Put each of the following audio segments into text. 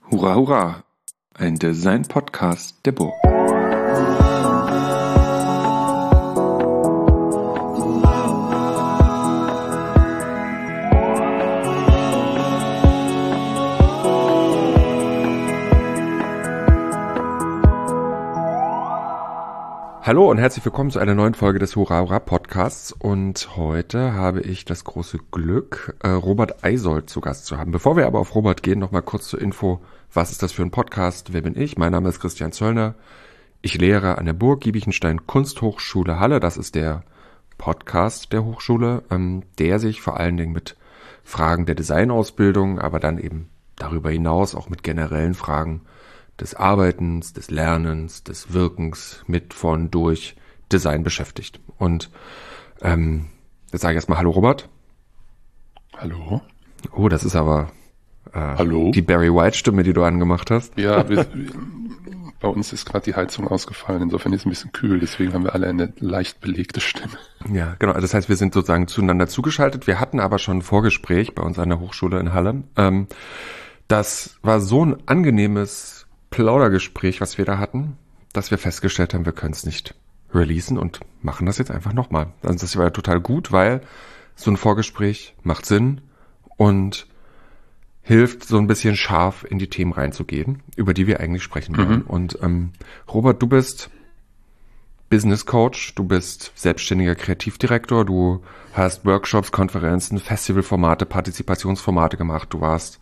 Hurra, hurra! Ein Design-Podcast der Burg. Hallo und herzlich willkommen zu einer neuen Folge des Hurra, hurra Podcasts. Und heute habe ich das große Glück, Robert Eisold zu Gast zu haben. Bevor wir aber auf Robert gehen, nochmal kurz zur Info. Was ist das für ein Podcast? Wer bin ich? Mein Name ist Christian Zöllner. Ich lehre an der Burg Giebichenstein Kunsthochschule Halle. Das ist der Podcast der Hochschule, der sich vor allen Dingen mit Fragen der Designausbildung, aber dann eben darüber hinaus auch mit generellen Fragen des Arbeitens, des Lernens, des Wirkens mit, von, durch Design beschäftigt. Und jetzt sage ich erstmal Hallo Robert. Hallo. Oh, das ist aber Hallo. Die Barry White Stimme, die du angemacht hast. Ja, bei uns ist gerade die Heizung ausgefallen, insofern ist es ein bisschen kühl, deswegen haben wir alle eine leicht belegte Stimme. Ja, genau. Das heißt, wir sind sozusagen zueinander zugeschaltet. Wir hatten aber schon ein Vorgespräch bei uns an der Hochschule in Halle. Das war so ein angenehmes Plaudergespräch, was wir da hatten, dass wir festgestellt haben, wir können es nicht releasen und machen das jetzt einfach nochmal. Also das war ja total gut, weil so ein Vorgespräch macht Sinn und hilft, so ein bisschen scharf in die Themen reinzugehen, über die wir eigentlich sprechen wollen. Und Robert, du bist Business Coach, du bist selbstständiger Kreativdirektor, du hast Workshops, Konferenzen, Festivalformate, Partizipationsformate gemacht, du warst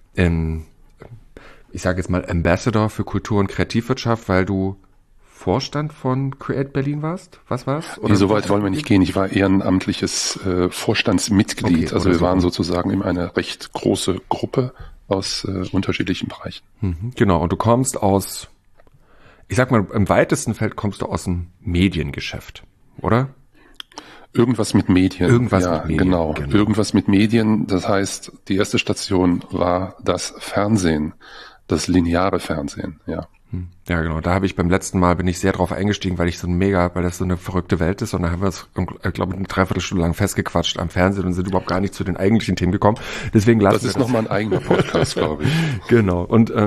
ich sage jetzt mal Ambassador für Kultur- und Kreativwirtschaft, weil du Vorstand von Create Berlin warst? Was war's? Nee, so weit wollen wir nicht gehen. Ich war ehrenamtliches Vorstandsmitglied. Okay, also wir waren sozusagen in einer recht große Gruppe aus unterschiedlichen Bereichen. Genau, und du kommst aus, ich sag mal, im weitesten Feld kommst du aus dem Mediengeschäft, oder? Irgendwas mit Medien. Irgendwas mit Medien. Genau. Irgendwas mit Medien. Das heißt, die erste Station war das Fernsehen. Das lineare Fernsehen, ja. Ja, genau. Da habe ich beim letzten Mal bin ich sehr drauf eingestiegen, weil das so eine verrückte Welt ist. Und da haben wir es, glaube ich, eine Dreiviertelstunde lang festgequatscht am Fernsehen und sind überhaupt gar nicht zu den eigentlichen Themen gekommen. Deswegen lassen wir das. Das ist nochmal ein eigener Podcast, glaube ich. Genau.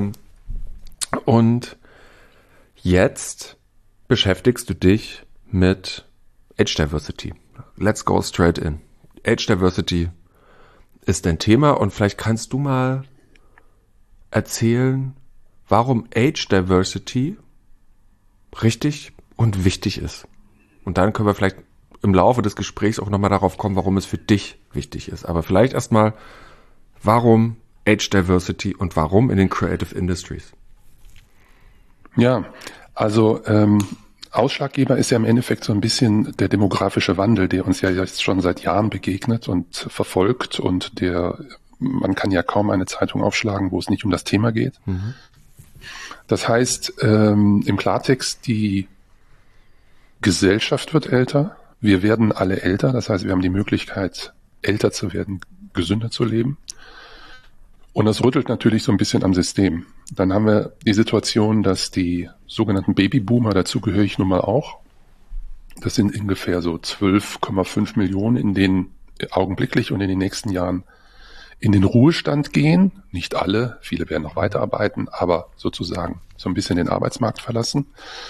Und jetzt beschäftigst du dich mit Age Diversity. Let's go straight in. Age Diversity ist dein Thema und vielleicht kannst du mal erzählen, warum Age Diversity richtig und wichtig ist. Und dann können wir vielleicht im Laufe des Gesprächs auch nochmal darauf kommen, warum es für dich wichtig ist. Aber vielleicht erstmal, warum Age Diversity und warum in den Creative Industries? Ja, also Ausschlaggeber ist ja im Endeffekt so ein bisschen der demografische Wandel, der uns ja jetzt schon seit Jahren begegnet und verfolgt und man kann ja kaum eine Zeitung aufschlagen, wo es nicht um das Thema geht. Das heißt, im Klartext, die Gesellschaft wird älter, wir werden alle älter, das heißt, wir haben die Möglichkeit, älter zu werden, gesünder zu leben. Und das rüttelt natürlich so ein bisschen am System. Dann haben wir die Situation, dass die sogenannten Babyboomer, dazu gehöre ich nun mal auch, das sind ungefähr so 12,5 Millionen, in denen augenblicklich und in den nächsten Jahren in den Ruhestand gehen. Nicht alle, viele werden noch weiterarbeiten, aber sozusagen so ein bisschen den Arbeitsmarkt verlassen.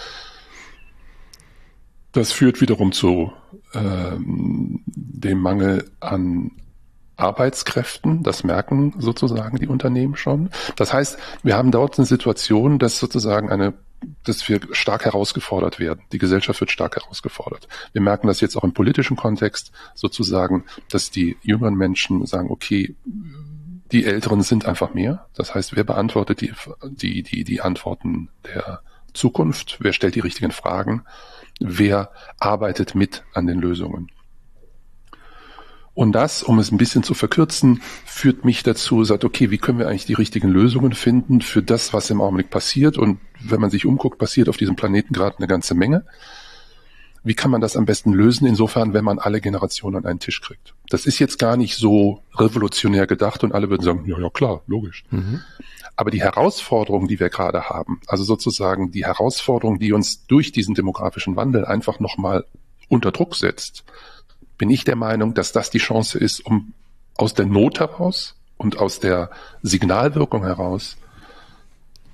Das führt wiederum zu dem Mangel an Arbeitskräften. Das merken sozusagen die Unternehmen schon. Das heißt, wir haben dort eine Situation, dass wir stark herausgefordert werden. Die Gesellschaft wird stark herausgefordert. Wir merken das jetzt auch im politischen Kontext sozusagen, dass die jüngeren Menschen sagen, okay, die Älteren sind einfach mehr. Das heißt, wer beantwortet die Antworten der Zukunft? Wer stellt die richtigen Fragen? Wer arbeitet mit an den Lösungen? Und das, um es ein bisschen zu verkürzen, führt mich dazu, sagt, okay, wie können wir eigentlich die richtigen Lösungen finden für das, was im Augenblick passiert? Und wenn man sich umguckt, passiert auf diesem Planeten gerade eine ganze Menge. Wie kann man das am besten lösen? Insofern, wenn man alle Generationen an einen Tisch kriegt. Das ist jetzt gar nicht so revolutionär gedacht und alle würden sagen, ja klar, logisch. Aber die Herausforderung, die wir gerade haben, also sozusagen die Herausforderung, die uns durch diesen demografischen Wandel einfach nochmal unter Druck setzt, bin ich der Meinung, dass das die Chance ist, um aus der Not heraus und aus der Signalwirkung heraus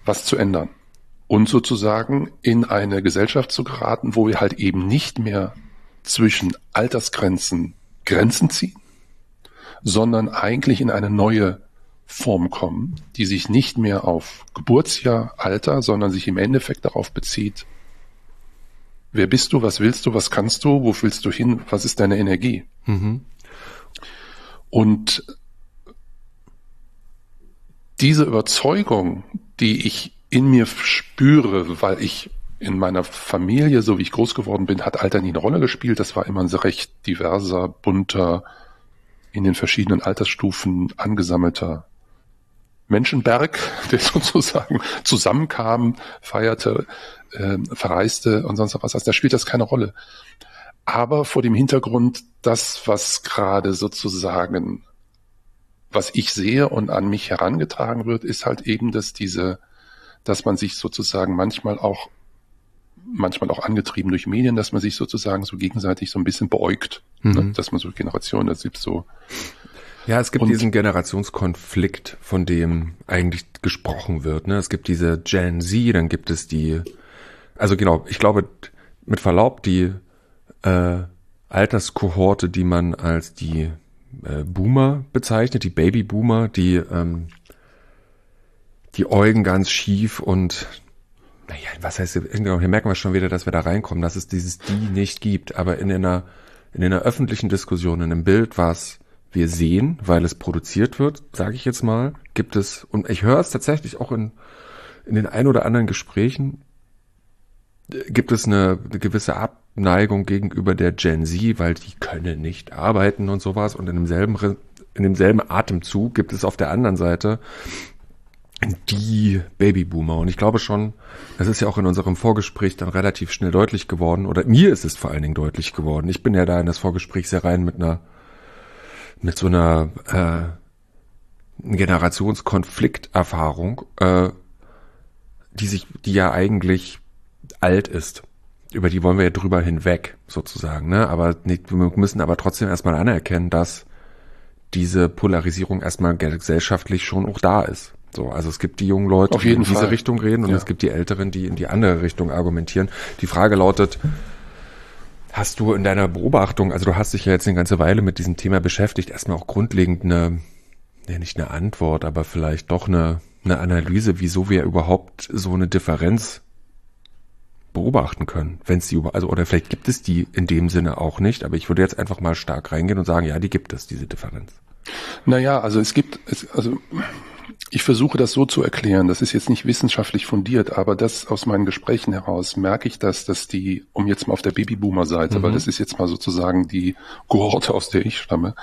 was zu ändern und sozusagen in eine Gesellschaft zu geraten, wo wir halt eben nicht mehr zwischen Altersgrenzen Grenzen ziehen, sondern eigentlich in eine neue Form kommen, die sich nicht mehr auf Geburtsjahr, Alter, sondern sich im Endeffekt darauf bezieht, wer bist du, was willst du, was kannst du, wo willst du hin, was ist deine Energie? Mhm. Und diese Überzeugung, die ich in mir spüre, weil ich in meiner Familie, so wie ich groß geworden bin, hat Alter nie eine Rolle gespielt. Das war immer ein sehr recht diverser, bunter, in den verschiedenen Altersstufen angesammelter Menschenberg, der sozusagen zusammenkam, feierte, verreiste und sonst was. Also da spielt das keine Rolle. Aber vor dem Hintergrund, das, was gerade sozusagen, was ich sehe und an mich herangetragen wird, ist halt eben, dass man sich sozusagen manchmal auch angetrieben durch Medien, dass man sich sozusagen so gegenseitig so ein bisschen beäugt, ne? Dass man so Generationen, das gibt so. Ja, es gibt diesen Generationskonflikt, von dem eigentlich gesprochen wird, ne? Es gibt diese Gen Z, dann gibt es also genau, ich glaube, mit Verlaub, die Alterskohorte, die man als die Boomer bezeichnet, die Babyboomer, die Äugen ganz schief und naja, was heißt, hier merken wir schon wieder, dass wir da reinkommen, dass es dieses Die nicht gibt, aber in einer öffentlichen Diskussion, in einem Bild, was wir sehen, weil es produziert wird, sage ich jetzt mal, gibt es, und ich höre es tatsächlich auch in den ein oder anderen Gesprächen, gibt es eine gewisse Abneigung gegenüber der Gen Z, weil die können nicht arbeiten und sowas, und in demselben Atemzug gibt es auf der anderen Seite die Babyboomer. Und ich glaube schon, das ist ja auch in unserem Vorgespräch dann relativ schnell deutlich geworden, oder mir ist es vor allen Dingen deutlich geworden. Ich bin ja da in das Vorgespräch sehr rein mit so einer Generationskonflikterfahrung, die ja eigentlich alt ist. Über die wollen wir ja drüber hinweg, sozusagen, ne? Aber wir müssen aber trotzdem erstmal anerkennen, dass diese Polarisierung erstmal gesellschaftlich schon auch da ist. So, also es gibt die jungen Leute, die in diese Richtung reden, und es gibt die Älteren, die in die andere Richtung argumentieren. Die Frage lautet, hast du in deiner Beobachtung, also du hast dich ja jetzt eine ganze Weile mit diesem Thema beschäftigt, erstmal auch grundlegend nicht eine Antwort, aber vielleicht doch eine Analyse, wieso wir überhaupt so eine Differenz beobachten können, wenn es oder vielleicht gibt es die in dem Sinne auch nicht, aber ich würde jetzt einfach mal stark reingehen und sagen, ja, die gibt es, diese Differenz. Naja, also ich versuche das so zu erklären, das ist jetzt nicht wissenschaftlich fundiert, aber das aus meinen Gesprächen heraus merke ich, dass um jetzt mal auf der Babyboomer-Seite, weil das ist jetzt mal sozusagen die Kohorte, aus der ich stamme.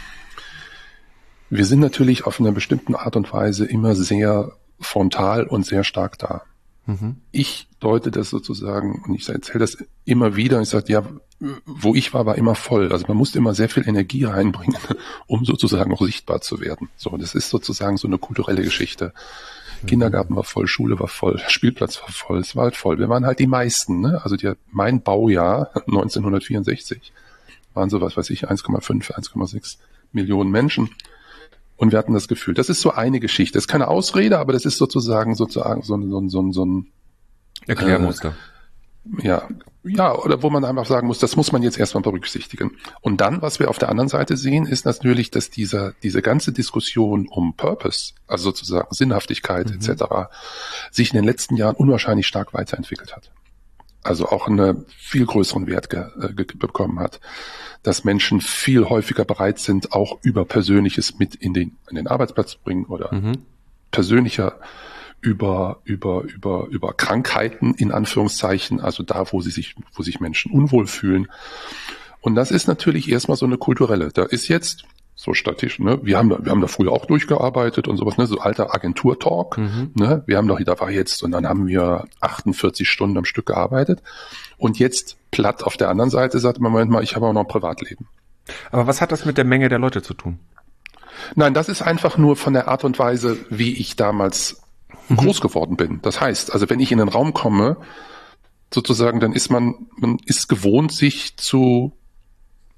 Wir sind natürlich auf einer bestimmten Art und Weise immer sehr frontal und sehr stark da. Ich deute das sozusagen, und ich erzähle das immer wieder, ich sage, ja, wo ich war immer voll. Also man musste immer sehr viel Energie reinbringen, um sozusagen auch sichtbar zu werden. So, das ist sozusagen so eine kulturelle Geschichte. Kindergarten war voll, Schule war voll, Spielplatz war voll, es war halt voll. Wir waren halt die meisten, ne? Also mein Baujahr 1964 waren so, was weiß ich, 1,5, 1,6 Millionen Menschen. Und wir hatten das Gefühl, das ist so eine Geschichte. Das ist keine Ausrede, aber das ist sozusagen so ein Erklärmuster. Ja, oder wo man einfach sagen muss, das muss man jetzt erstmal berücksichtigen. Und dann, was wir auf der anderen Seite sehen, ist natürlich, dass diese ganze Diskussion um Purpose, also sozusagen Sinnhaftigkeit etc., sich in den letzten Jahren unwahrscheinlich stark weiterentwickelt hat. Also auch einen viel größeren Wert bekommen hat, dass Menschen viel häufiger bereit sind, auch über Persönliches mit in den Arbeitsplatz zu bringen oder persönlicher über Krankheiten in Anführungszeichen, also da, wo sich Menschen unwohl fühlen. Und das ist natürlich erstmal so eine kulturelle. Da ist jetzt so statistisch, ne? Wir haben da früher auch durchgearbeitet und sowas, ne? So alter Agentur-Talk, ne? Da war jetzt, und dann haben wir 48 Stunden am Stück gearbeitet. Und jetzt platt auf der anderen Seite sagt man, Moment mal, ich habe auch noch ein Privatleben. Aber was hat das mit der Menge der Leute zu tun? Nein, das ist einfach nur von der Art und Weise, wie ich damals groß geworden bin. Das heißt, also wenn ich in den Raum komme, sozusagen, dann ist man ist gewohnt, sich zu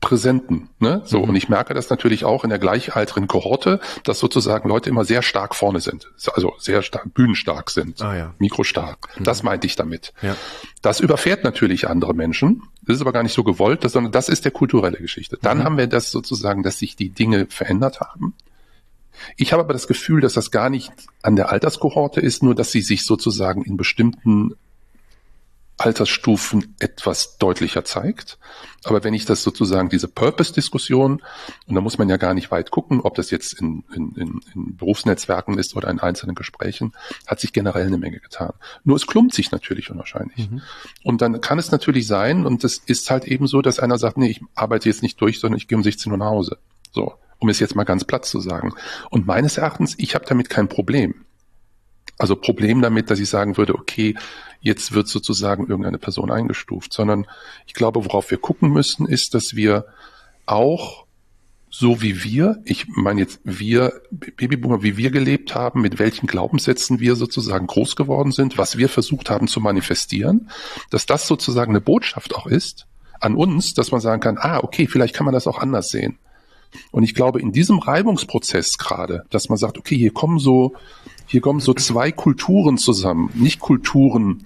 Präsenten. Ne? So, und ich merke das natürlich auch in der gleichaltrigen Kohorte, dass sozusagen Leute immer sehr stark vorne sind. Also sehr stark, bühnenstark sind, mikrostark. Das meinte ich damit. Ja. Das überfährt natürlich andere Menschen. Das ist aber gar nicht so gewollt, sondern das ist der kulturelle Geschichte. Dann haben wir das sozusagen, dass sich die Dinge verändert haben. Ich habe aber das Gefühl, dass das gar nicht an der Alterskohorte ist, nur dass sie sich sozusagen in bestimmten Altersstufen etwas deutlicher zeigt. Aber wenn ich das sozusagen, diese Purpose-Diskussion, und da muss man ja gar nicht weit gucken, ob das jetzt in Berufsnetzwerken ist oder in einzelnen Gesprächen, hat sich generell eine Menge getan. Nur es klumpt sich natürlich unwahrscheinlich. Und dann kann es natürlich sein, und das ist halt eben so, dass einer sagt, nee, ich arbeite jetzt nicht durch, sondern ich gehe um 16 Uhr nach Hause. So, um es jetzt mal ganz platt zu sagen. Und meines Erachtens, ich habe damit kein Problem. Also Problem damit, dass ich sagen würde, okay, jetzt wird sozusagen irgendeine Person eingestuft, sondern ich glaube, worauf wir gucken müssen, ist, dass wir auch so wie wir, ich meine jetzt wir Babyboomer, wie wir gelebt haben, mit welchen Glaubenssätzen wir sozusagen groß geworden sind, was wir versucht haben zu manifestieren, dass das sozusagen eine Botschaft auch ist an uns, dass man sagen kann, okay, vielleicht kann man das auch anders sehen. Und ich glaube, in diesem Reibungsprozess gerade, dass man sagt, okay, hier kommen so zwei Kulturen zusammen, nicht Kulturen,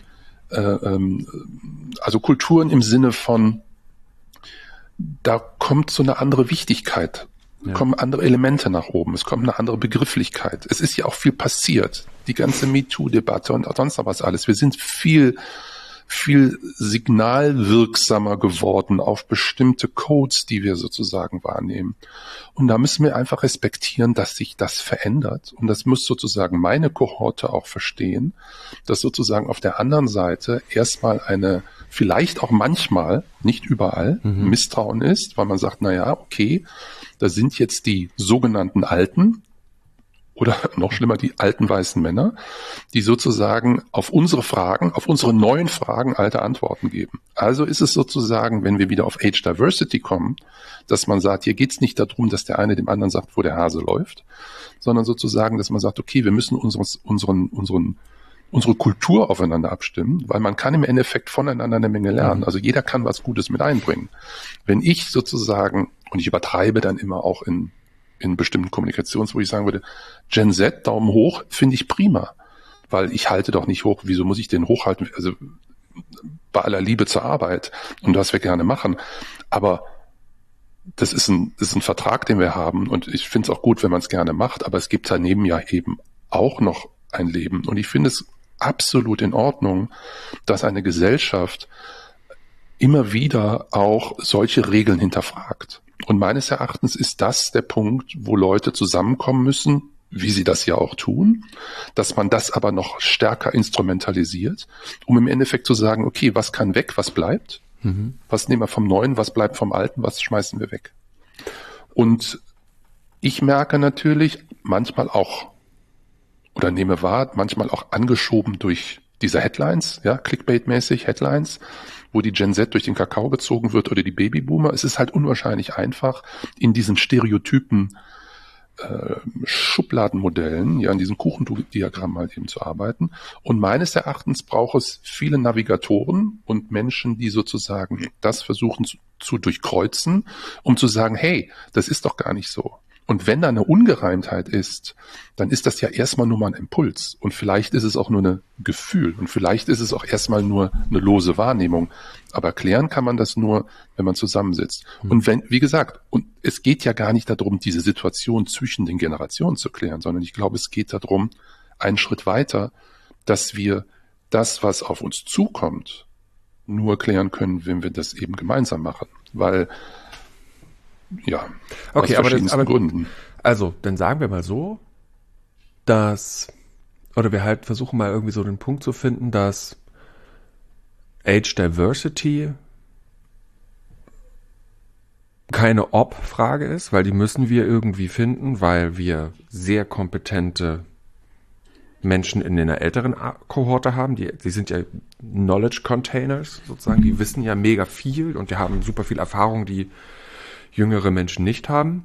also Kulturen im Sinne von, da kommt so eine andere Wichtigkeit, kommen andere Elemente nach oben, es kommt eine andere Begrifflichkeit. Es ist ja auch viel passiert, die ganze MeToo-Debatte und sonst noch was alles. Wir sind viel signalwirksamer geworden auf bestimmte Codes, die wir sozusagen wahrnehmen. Und da müssen wir einfach respektieren, dass sich das verändert. Und das muss sozusagen meine Kohorte auch verstehen, dass sozusagen auf der anderen Seite erstmal vielleicht auch manchmal, nicht überall, Misstrauen ist, weil man sagt, okay, da sind jetzt die sogenannten Alten, oder noch schlimmer, die alten weißen Männer, die sozusagen auf unsere neuen Fragen alte Antworten geben. Also ist es sozusagen, wenn wir wieder auf Age Diversity kommen, dass man sagt, hier geht es nicht darum, dass der eine dem anderen sagt, wo der Hase läuft, sondern sozusagen, dass man sagt, okay, wir müssen unsere Kultur aufeinander abstimmen, weil man kann im Endeffekt voneinander eine Menge lernen. Also jeder kann was Gutes mit einbringen. Wenn ich sozusagen, und ich übertreibe dann immer auch in bestimmten Kommunikations, wo ich sagen würde, Gen Z, Daumen hoch, finde ich prima. Weil ich halte doch nicht hoch, wieso muss ich den hochhalten? Also bei aller Liebe zur Arbeit und was wir gerne machen. Aber das ist ein Vertrag, den wir haben und ich finde es auch gut, wenn man es gerne macht, aber es gibt daneben ja eben auch noch ein Leben. Und ich finde es absolut in Ordnung, dass eine Gesellschaft immer wieder auch solche Regeln hinterfragt. Und meines Erachtens ist das der Punkt, wo Leute zusammenkommen müssen, wie sie das ja auch tun, dass man das aber noch stärker instrumentalisiert, um im Endeffekt zu sagen, okay, was kann weg, was bleibt? Was nehmen wir vom Neuen, was bleibt vom Alten, was schmeißen wir weg? Und ich merke natürlich manchmal auch, oder nehme wahr, manchmal auch angeschoben durch diese Headlines, Clickbait-mäßig Headlines, wo die Gen Z durch den Kakao gezogen wird oder die Babyboomer. Es ist halt unwahrscheinlich einfach, in diesen Stereotypen Schubladenmodellen, in diesem Kuchendiagramm halt eben zu arbeiten. Und meines Erachtens braucht es viele Navigatoren und Menschen, die sozusagen das versuchen zu durchkreuzen, um zu sagen, hey, das ist doch gar nicht so. Und wenn da eine Ungereimtheit ist, dann ist das ja erstmal nur mal ein Impuls. Und vielleicht ist es auch nur ein Gefühl. Und vielleicht ist es auch erstmal nur eine lose Wahrnehmung. Aber erklären kann man das nur, wenn man zusammensitzt. Und wie gesagt, und es geht ja gar nicht darum, diese Situation zwischen den Generationen zu klären, sondern ich glaube, es geht darum, einen Schritt weiter, dass wir das, was auf uns zukommt, nur klären können, wenn wir das eben gemeinsam machen. Weil okay, aber Gründen. Also, dann sagen wir mal so, oder wir halt versuchen mal irgendwie so den Punkt zu finden, dass Age Diversity keine Ob-Frage ist, weil die müssen wir irgendwie finden, weil wir sehr kompetente Menschen in einer älteren Kohorte haben, die sind ja Knowledge Containers sozusagen, die wissen ja mega viel und die haben super viel Erfahrung, die jüngere Menschen nicht haben.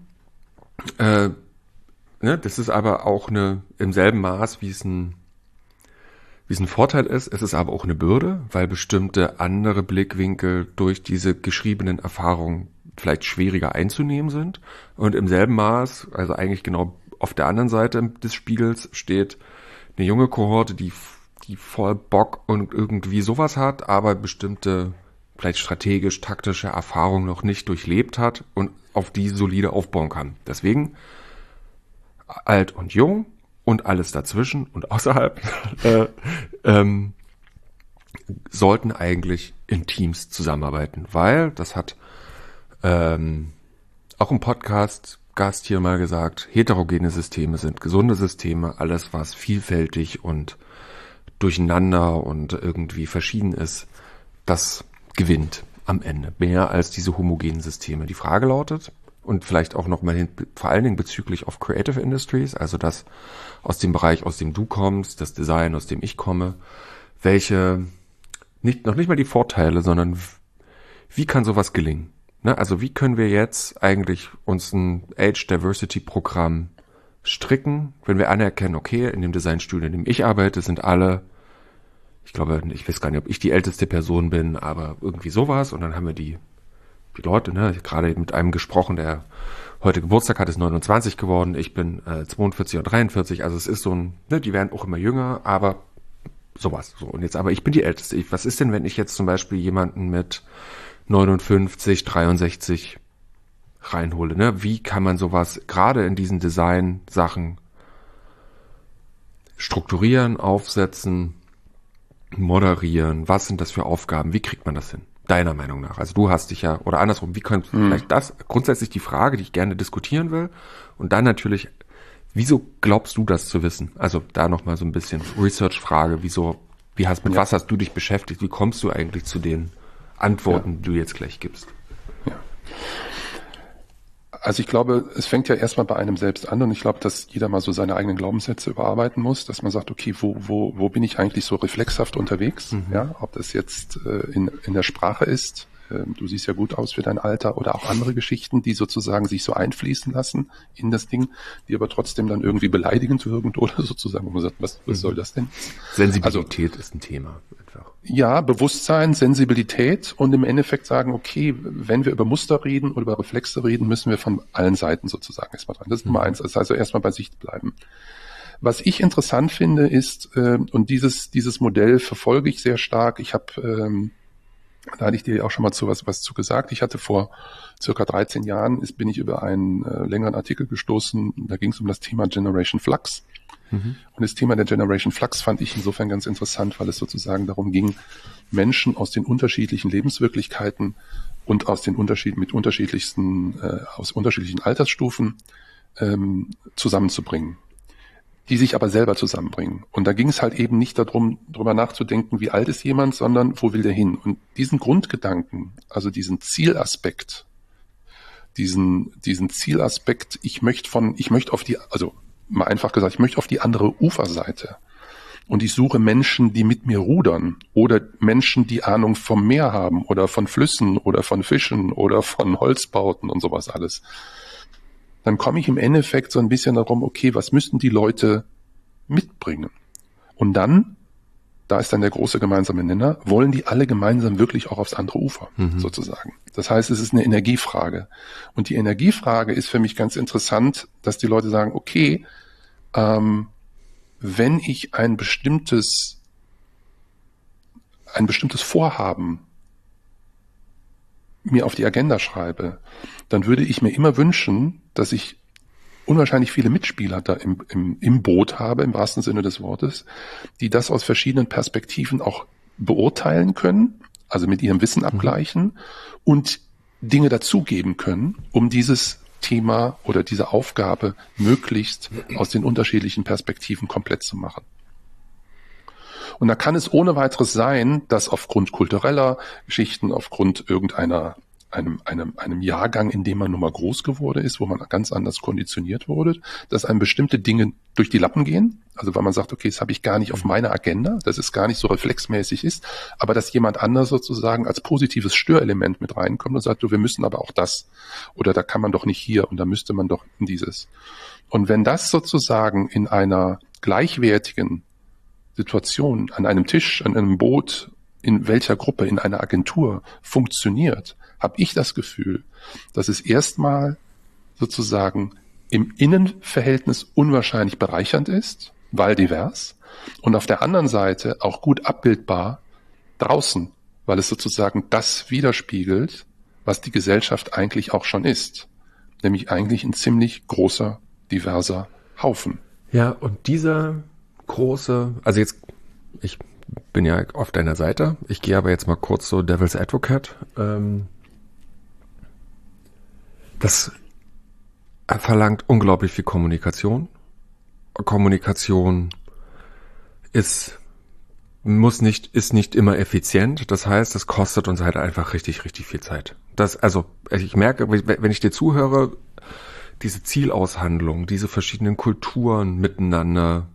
Das ist aber auch im selben Maß, wie es ein Vorteil ist. Es ist aber auch eine Bürde, weil bestimmte andere Blickwinkel durch diese geschriebenen Erfahrungen vielleicht schwieriger einzunehmen sind. Und im selben Maß, also eigentlich genau auf der anderen Seite des Spiegels, steht eine junge Kohorte, die voll Bock und irgendwie sowas hat, aber bestimmte vielleicht strategisch, taktische Erfahrungen noch nicht durchlebt hat und auf die solide aufbauen kann. Deswegen alt und jung und alles dazwischen und außerhalb sollten eigentlich in Teams zusammenarbeiten, weil das hat auch im Podcast Gast hier mal gesagt, heterogene Systeme sind gesunde Systeme, alles was vielfältig und durcheinander und irgendwie verschieden ist, das gewinnt am Ende mehr als diese homogenen Systeme. Die Frage lautet, und vielleicht auch nochmal vor allen Dingen bezüglich auf Creative Industries, also das aus dem Bereich, aus dem du kommst, das Design, aus dem ich komme, welche, noch nicht mal die Vorteile, sondern wie kann sowas gelingen? Ne? Also wie können wir jetzt eigentlich uns ein Age Diversity Programm stricken, wenn wir anerkennen, okay, in dem Designstudio, in dem ich arbeite, sind alle, ich glaube, ich weiß gar nicht, ob ich die älteste Person bin, aber irgendwie sowas. Und dann haben wir die Leute, ne, gerade mit einem gesprochen, der heute Geburtstag hat, ist 29 geworden, ich bin 42 oder 43, also es ist so ein, ne, die werden auch immer jünger, aber sowas. So, und jetzt aber, ich bin die Älteste. Was ist denn, wenn ich jetzt zum Beispiel jemanden mit 59, 63 reinhole, ne? Wie kann man sowas gerade in diesen Design-Sachen strukturieren, aufsetzen, moderieren? Was sind das für Aufgaben? Wie kriegt man das hin? Deiner Meinung nach? Also du hast dich ja, oder andersrum, wie könnte vielleicht das, grundsätzlich die Frage, die ich gerne diskutieren will, und dann natürlich, wieso glaubst du das zu wissen? Also da nochmal so ein bisschen Research-Frage, was hast du dich beschäftigt? Wie kommst du eigentlich zu den Antworten, die du jetzt gleich gibst? Ja. Also ich glaube, es fängt ja erstmal bei einem selbst an und ich glaube, dass jeder mal so seine eigenen Glaubenssätze überarbeiten muss, dass man sagt, okay, wo bin ich eigentlich so reflexhaft unterwegs? Ja, ob das jetzt in der Sprache ist, du siehst ja gut aus für dein Alter, oder auch andere Geschichten, die sozusagen sich so einfließen lassen in das Ding, die aber trotzdem dann irgendwie beleidigend wirken oder sozusagen, wo man sagt, was soll das denn? Sensibilität ist ein Thema. Einfach. Ja, Bewusstsein, Sensibilität und im Endeffekt sagen, okay, wenn wir über Muster reden oder über Reflexe reden, müssen wir von allen Seiten sozusagen erstmal dran. Das ist Nummer eins, das heißt also erstmal bei sich bleiben. Was ich interessant finde ist, und dieses Modell verfolge ich sehr stark, ich habe, da hatte ich dir auch schon mal was zu gesagt, ich hatte vor circa 13 Jahren, bin ich über einen längeren Artikel gestoßen, da ging es um das Thema Generation Flux. Und das Thema der Generation Flux fand ich insofern ganz interessant, weil es sozusagen darum ging, Menschen aus den unterschiedlichen Lebenswirklichkeiten und aus unterschiedlichen Altersstufen zusammenzubringen, die sich aber selber zusammenbringen. Und da ging es halt eben nicht darum, drüber nachzudenken, wie alt ist jemand, sondern wo will der hin? Und diesen Grundgedanken, also diesen Zielaspekt, ich möchte auf die, also mal einfach gesagt, ich möchte auf die andere Uferseite. Und ich suche Menschen, die mit mir rudern oder Menschen, die Ahnung vom Meer haben oder von Flüssen oder von Fischen oder von Holzbauten und sowas alles. Dann komme ich im Endeffekt so ein bisschen darum, okay, was müssten die Leute mitbringen? Und dann, da ist dann der große gemeinsame Nenner, wollen die alle gemeinsam wirklich auch aufs andere Ufer, sozusagen. Das heißt, es ist eine Energiefrage. Und die Energiefrage ist für mich ganz interessant, dass die Leute sagen, okay, wenn ich ein bestimmtes Vorhaben mir auf die Agenda schreibe, dann würde ich mir immer wünschen, dass ich unwahrscheinlich viele Mitspieler da im Boot habe, im wahrsten Sinne des Wortes, die das aus verschiedenen Perspektiven auch beurteilen können, also mit ihrem Wissen abgleichen und Dinge dazugeben können, um dieses Thema oder diese Aufgabe möglichst aus den unterschiedlichen Perspektiven komplett zu machen. Und da kann es ohne weiteres sein, dass aufgrund kultureller Geschichten, aufgrund einem Jahrgang, in dem man nun mal groß geworden ist, wo man ganz anders konditioniert wurde, dass einem bestimmte Dinge durch die Lappen gehen, also weil man sagt, okay, das habe ich gar nicht auf meiner Agenda, dass es gar nicht so reflexmäßig ist, aber dass jemand anders sozusagen als positives Störelement mit reinkommt und sagt, du, wir müssen aber auch das, oder da kann man doch nicht hier und da müsste man doch in dieses. Und wenn das sozusagen in einer gleichwertigen Situation, an einem Tisch, an einem Boot, in welcher Gruppe, in einer Agentur funktioniert, habe ich das Gefühl, dass es erstmal sozusagen im Innenverhältnis unwahrscheinlich bereichernd ist, weil divers, und auf der anderen Seite auch gut abbildbar draußen, weil es sozusagen das widerspiegelt, was die Gesellschaft eigentlich auch schon ist, nämlich eigentlich ein ziemlich großer, diverser Haufen. Ja, und dieser große, also jetzt, ich bin ja auf deiner Seite, ich gehe aber jetzt mal kurz so Devil's Advocate, das verlangt unglaublich viel Kommunikation. Kommunikation ist nicht immer effizient. Das heißt, es kostet uns halt einfach richtig, richtig viel Zeit. Ich merke, wenn ich dir zuhöre, diese Zielaushandlung, diese verschiedenen Kulturen miteinander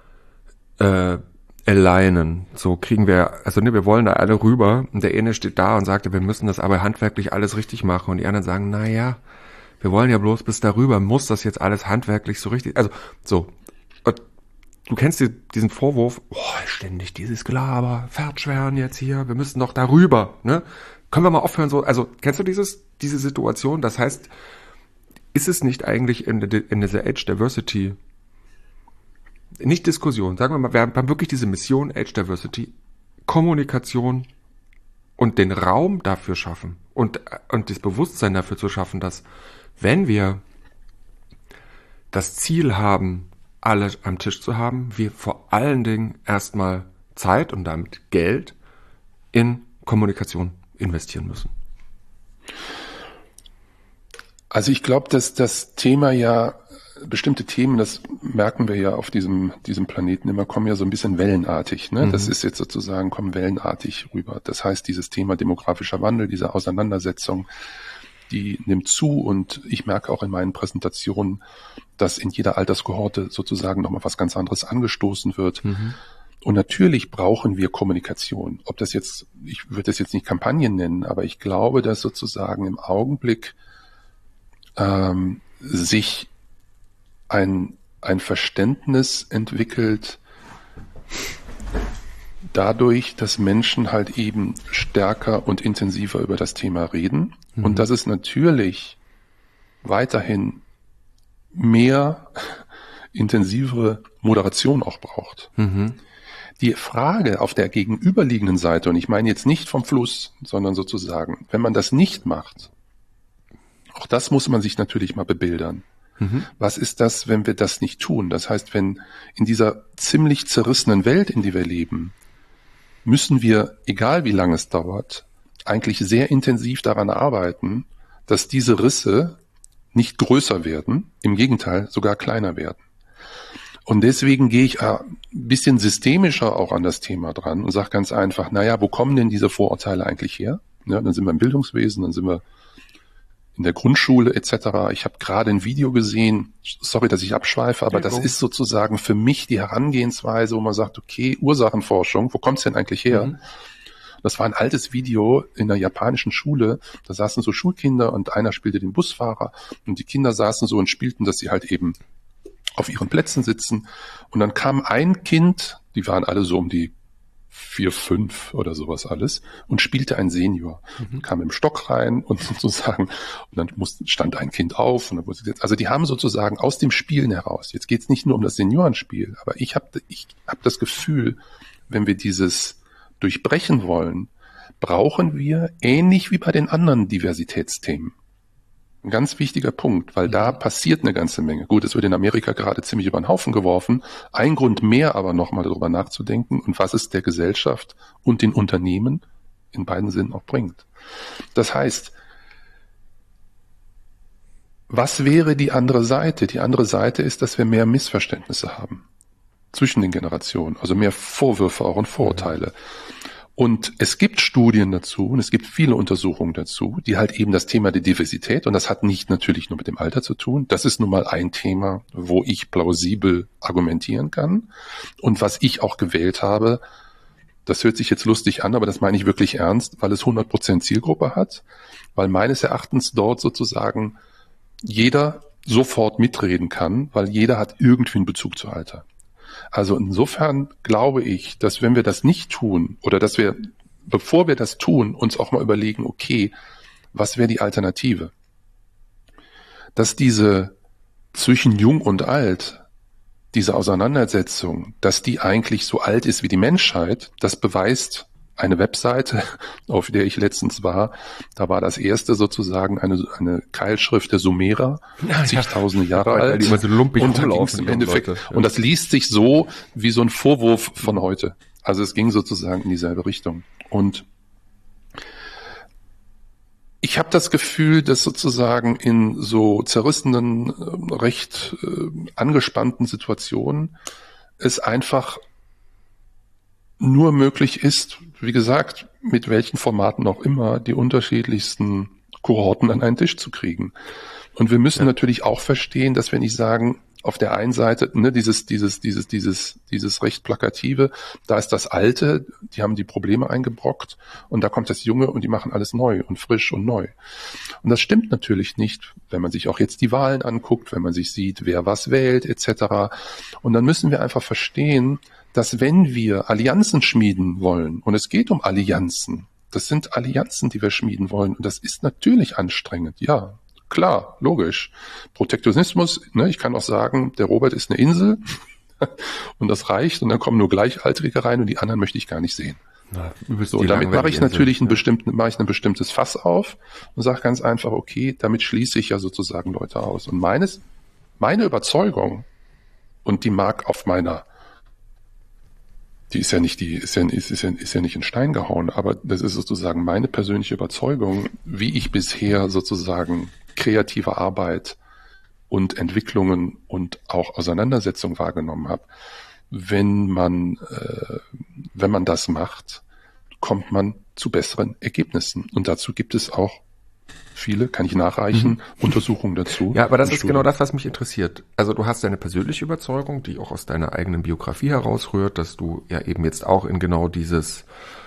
alignen. So kriegen wir, wir wollen da alle rüber. Und der eine steht da und sagt, wir müssen das aber handwerklich alles richtig machen. Und die anderen sagen, naja, wir wollen ja bloß bis darüber, muss das jetzt alles handwerklich so richtig, und du kennst diesen Vorwurf, ständig dieses Gelaber, Pferdschweren jetzt hier, wir müssen doch darüber, ne? Können wir mal aufhören so, kennst du diese Situation? Das heißt, ist es nicht eigentlich in dieser Age Diversity, nicht Diskussion, sagen wir mal, wir haben wirklich diese Mission Age Diversity, Kommunikation und den Raum dafür schaffen und das Bewusstsein dafür zu schaffen, dass wenn wir das Ziel haben, alle am Tisch zu haben, wir vor allen Dingen erstmal Zeit und damit Geld in Kommunikation investieren müssen. Also ich glaube, dass das Thema ja, bestimmte Themen, das merken wir ja auf diesem Planeten immer, kommen ja so ein bisschen wellenartig. Ne? Das ist jetzt sozusagen, kommen wellenartig rüber. Das heißt, dieses Thema demografischer Wandel, diese Auseinandersetzung, die nimmt zu, und ich merke auch in meinen Präsentationen, dass in jeder Alterskohorte sozusagen nochmal was ganz anderes angestoßen wird. Und natürlich brauchen wir Kommunikation. Ob das jetzt, ich würde das jetzt nicht Kampagnen nennen, aber ich glaube, dass sozusagen im Augenblick sich ein Verständnis entwickelt dadurch, dass Menschen halt eben stärker und intensiver über das Thema reden, und dass es natürlich weiterhin mehr intensivere Moderation auch braucht. Die Frage auf der gegenüberliegenden Seite, und ich meine jetzt nicht vom Fluss, sondern sozusagen, wenn man das nicht macht, auch das muss man sich natürlich mal bebildern. Was ist das, wenn wir das nicht tun? Das heißt, wenn in dieser ziemlich zerrissenen Welt, in der wir leben, müssen wir, egal wie lange es dauert, eigentlich sehr intensiv daran arbeiten, dass diese Risse nicht größer werden, im Gegenteil sogar kleiner werden. Und deswegen gehe ich ein bisschen systemischer auch an das Thema dran und sage ganz einfach, wo kommen denn diese Vorurteile eigentlich her? Ja, dann sind wir im Bildungswesen, dann sind wir in der Grundschule etc. Ich habe gerade ein Video gesehen, sorry, dass ich abschweife, aber das ist sozusagen für mich die Herangehensweise, wo man sagt, okay, Ursachenforschung, wo kommt es denn eigentlich her? Das war ein altes Video in einer japanischen Schule, da saßen so Schulkinder und einer spielte den Busfahrer und die Kinder saßen so und spielten, dass sie halt eben auf ihren Plätzen sitzen, und dann kam ein Kind, die waren alle so um die 4, 5 oder sowas alles, und spielte ein Senior. Kam im Stock rein und sozusagen, und dann stand ein Kind auf, und dann musste jetzt, also die haben sozusagen aus dem Spielen heraus, jetzt geht es nicht nur um das Seniorenspiel, aber ich hab das Gefühl, wenn wir dieses durchbrechen wollen, brauchen wir, ähnlich wie bei den anderen Diversitätsthemen, ein ganz wichtiger Punkt, weil da passiert eine ganze Menge. Gut, es wird in Amerika gerade ziemlich über den Haufen geworfen. Ein Grund mehr aber nochmal darüber nachzudenken, und was es der Gesellschaft und den Unternehmen in beiden Sinnen auch bringt. Das heißt, was wäre die andere Seite? Die andere Seite ist, dass wir mehr Missverständnisse haben zwischen den Generationen, also mehr Vorwürfe auch und Vorurteile. Und es gibt Studien dazu und es gibt viele Untersuchungen dazu, die halt eben das Thema der Diversität, und das hat nicht natürlich nur mit dem Alter zu tun, das ist nun mal ein Thema, wo ich plausibel argumentieren kann. Und was ich auch gewählt habe, das hört sich jetzt lustig an, aber das meine ich wirklich ernst, weil es 100% Zielgruppe hat, weil meines Erachtens dort sozusagen jeder sofort mitreden kann, weil jeder hat irgendwie einen Bezug zu Alter. Also insofern glaube ich, dass wenn wir das nicht tun oder dass wir bevor wir das tun, uns auch mal überlegen, okay, was wäre die Alternative? Dass diese zwischen Jung und Alt, diese Auseinandersetzung, dass die eigentlich so alt ist wie die Menschheit, das beweist eine Webseite, auf der ich letztens war. Da war das erste sozusagen eine Keilschrift der Sumerer, zigtausende Jahre alt. Die immer so lumpig und rumlaufen, im Endeffekt, Leute. Ja. und das liest sich so wie so ein Vorwurf von heute. Also es ging sozusagen in dieselbe Richtung. Und ich habe das Gefühl, dass sozusagen in so zerrissenen, recht angespannten Situationen es einfach nur möglich ist, wie gesagt, mit welchen Formaten auch immer, die unterschiedlichsten Kohorten an einen Tisch zu kriegen. Und wir müssen natürlich auch verstehen, dass wir nicht sagen, auf der einen Seite, ne, dieses recht plakative, da ist das Alte, die haben die Probleme eingebrockt und da kommt das Junge und die machen alles neu und frisch und neu. Und das stimmt natürlich nicht, wenn man sich auch jetzt die Wahlen anguckt, wenn man sich sieht, wer was wählt, etc. Und dann müssen wir einfach verstehen, dass wenn wir Allianzen schmieden wollen, und es geht um Allianzen, das sind Allianzen, die wir schmieden wollen, und das ist natürlich anstrengend, ja. Klar, logisch. Protektionismus, ne, ich kann auch sagen, der Robert ist eine Insel und das reicht und dann kommen nur Gleichaltrige rein und die anderen möchte ich gar nicht sehen. Na, so, damit mache ich natürlich ein bestimmtes Fass auf und sage ganz einfach, okay, damit schließe ich ja sozusagen Leute aus. Und meine Überzeugung, und die mag auf meiner, die ist ja nicht in Stein gehauen, aber das ist sozusagen meine persönliche Überzeugung, wie ich bisher sozusagen kreative Arbeit und Entwicklungen und auch Auseinandersetzung wahrgenommen habe. Wenn man das macht, kommt man zu besseren Ergebnissen. Und dazu gibt es auch viele, kann ich nachreichen, Untersuchungen dazu. Ja, aber das ist genau das, was mich interessiert. Also du hast deine persönliche Überzeugung, die auch aus deiner eigenen Biografie herausrührt, dass du ja eben jetzt auch in genau dieses,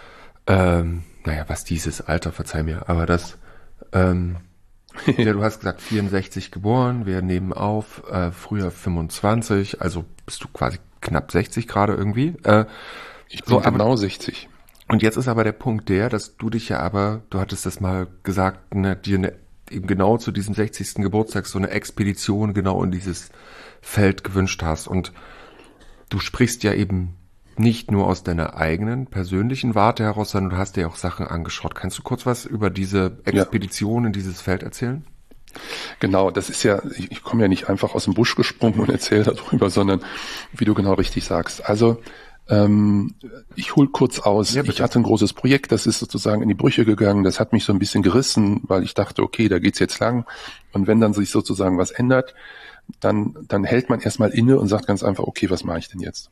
dieses Alter, verzeih mir, aber das, ja, du hast gesagt 64 geboren, wir nehmen auf, früher 25, also bist du quasi knapp 60 gerade irgendwie. Ich bin genau 60. Und jetzt ist aber der Punkt dass du dich ja aber, du hattest das mal gesagt, eben genau zu diesem 60. Geburtstag so eine Expedition genau in dieses Feld gewünscht hast. Und du sprichst ja eben nicht nur aus deiner eigenen persönlichen Warte heraus, sondern du hast dir auch Sachen angeschaut. Kannst du kurz was über diese Expedition in dieses Feld erzählen? Genau, das ist ja, ich komme ja nicht einfach aus dem Busch gesprungen und erzähle darüber, sondern wie du genau richtig sagst. Also ich hol kurz aus. Ja, ich hatte ein großes Projekt, das ist sozusagen in die Brüche gegangen. Das hat mich so ein bisschen gerissen, weil ich dachte, okay, da geht's jetzt lang. Und wenn dann sich sozusagen was ändert, dann hält man erstmal inne und sagt ganz einfach, okay, was mache ich denn jetzt?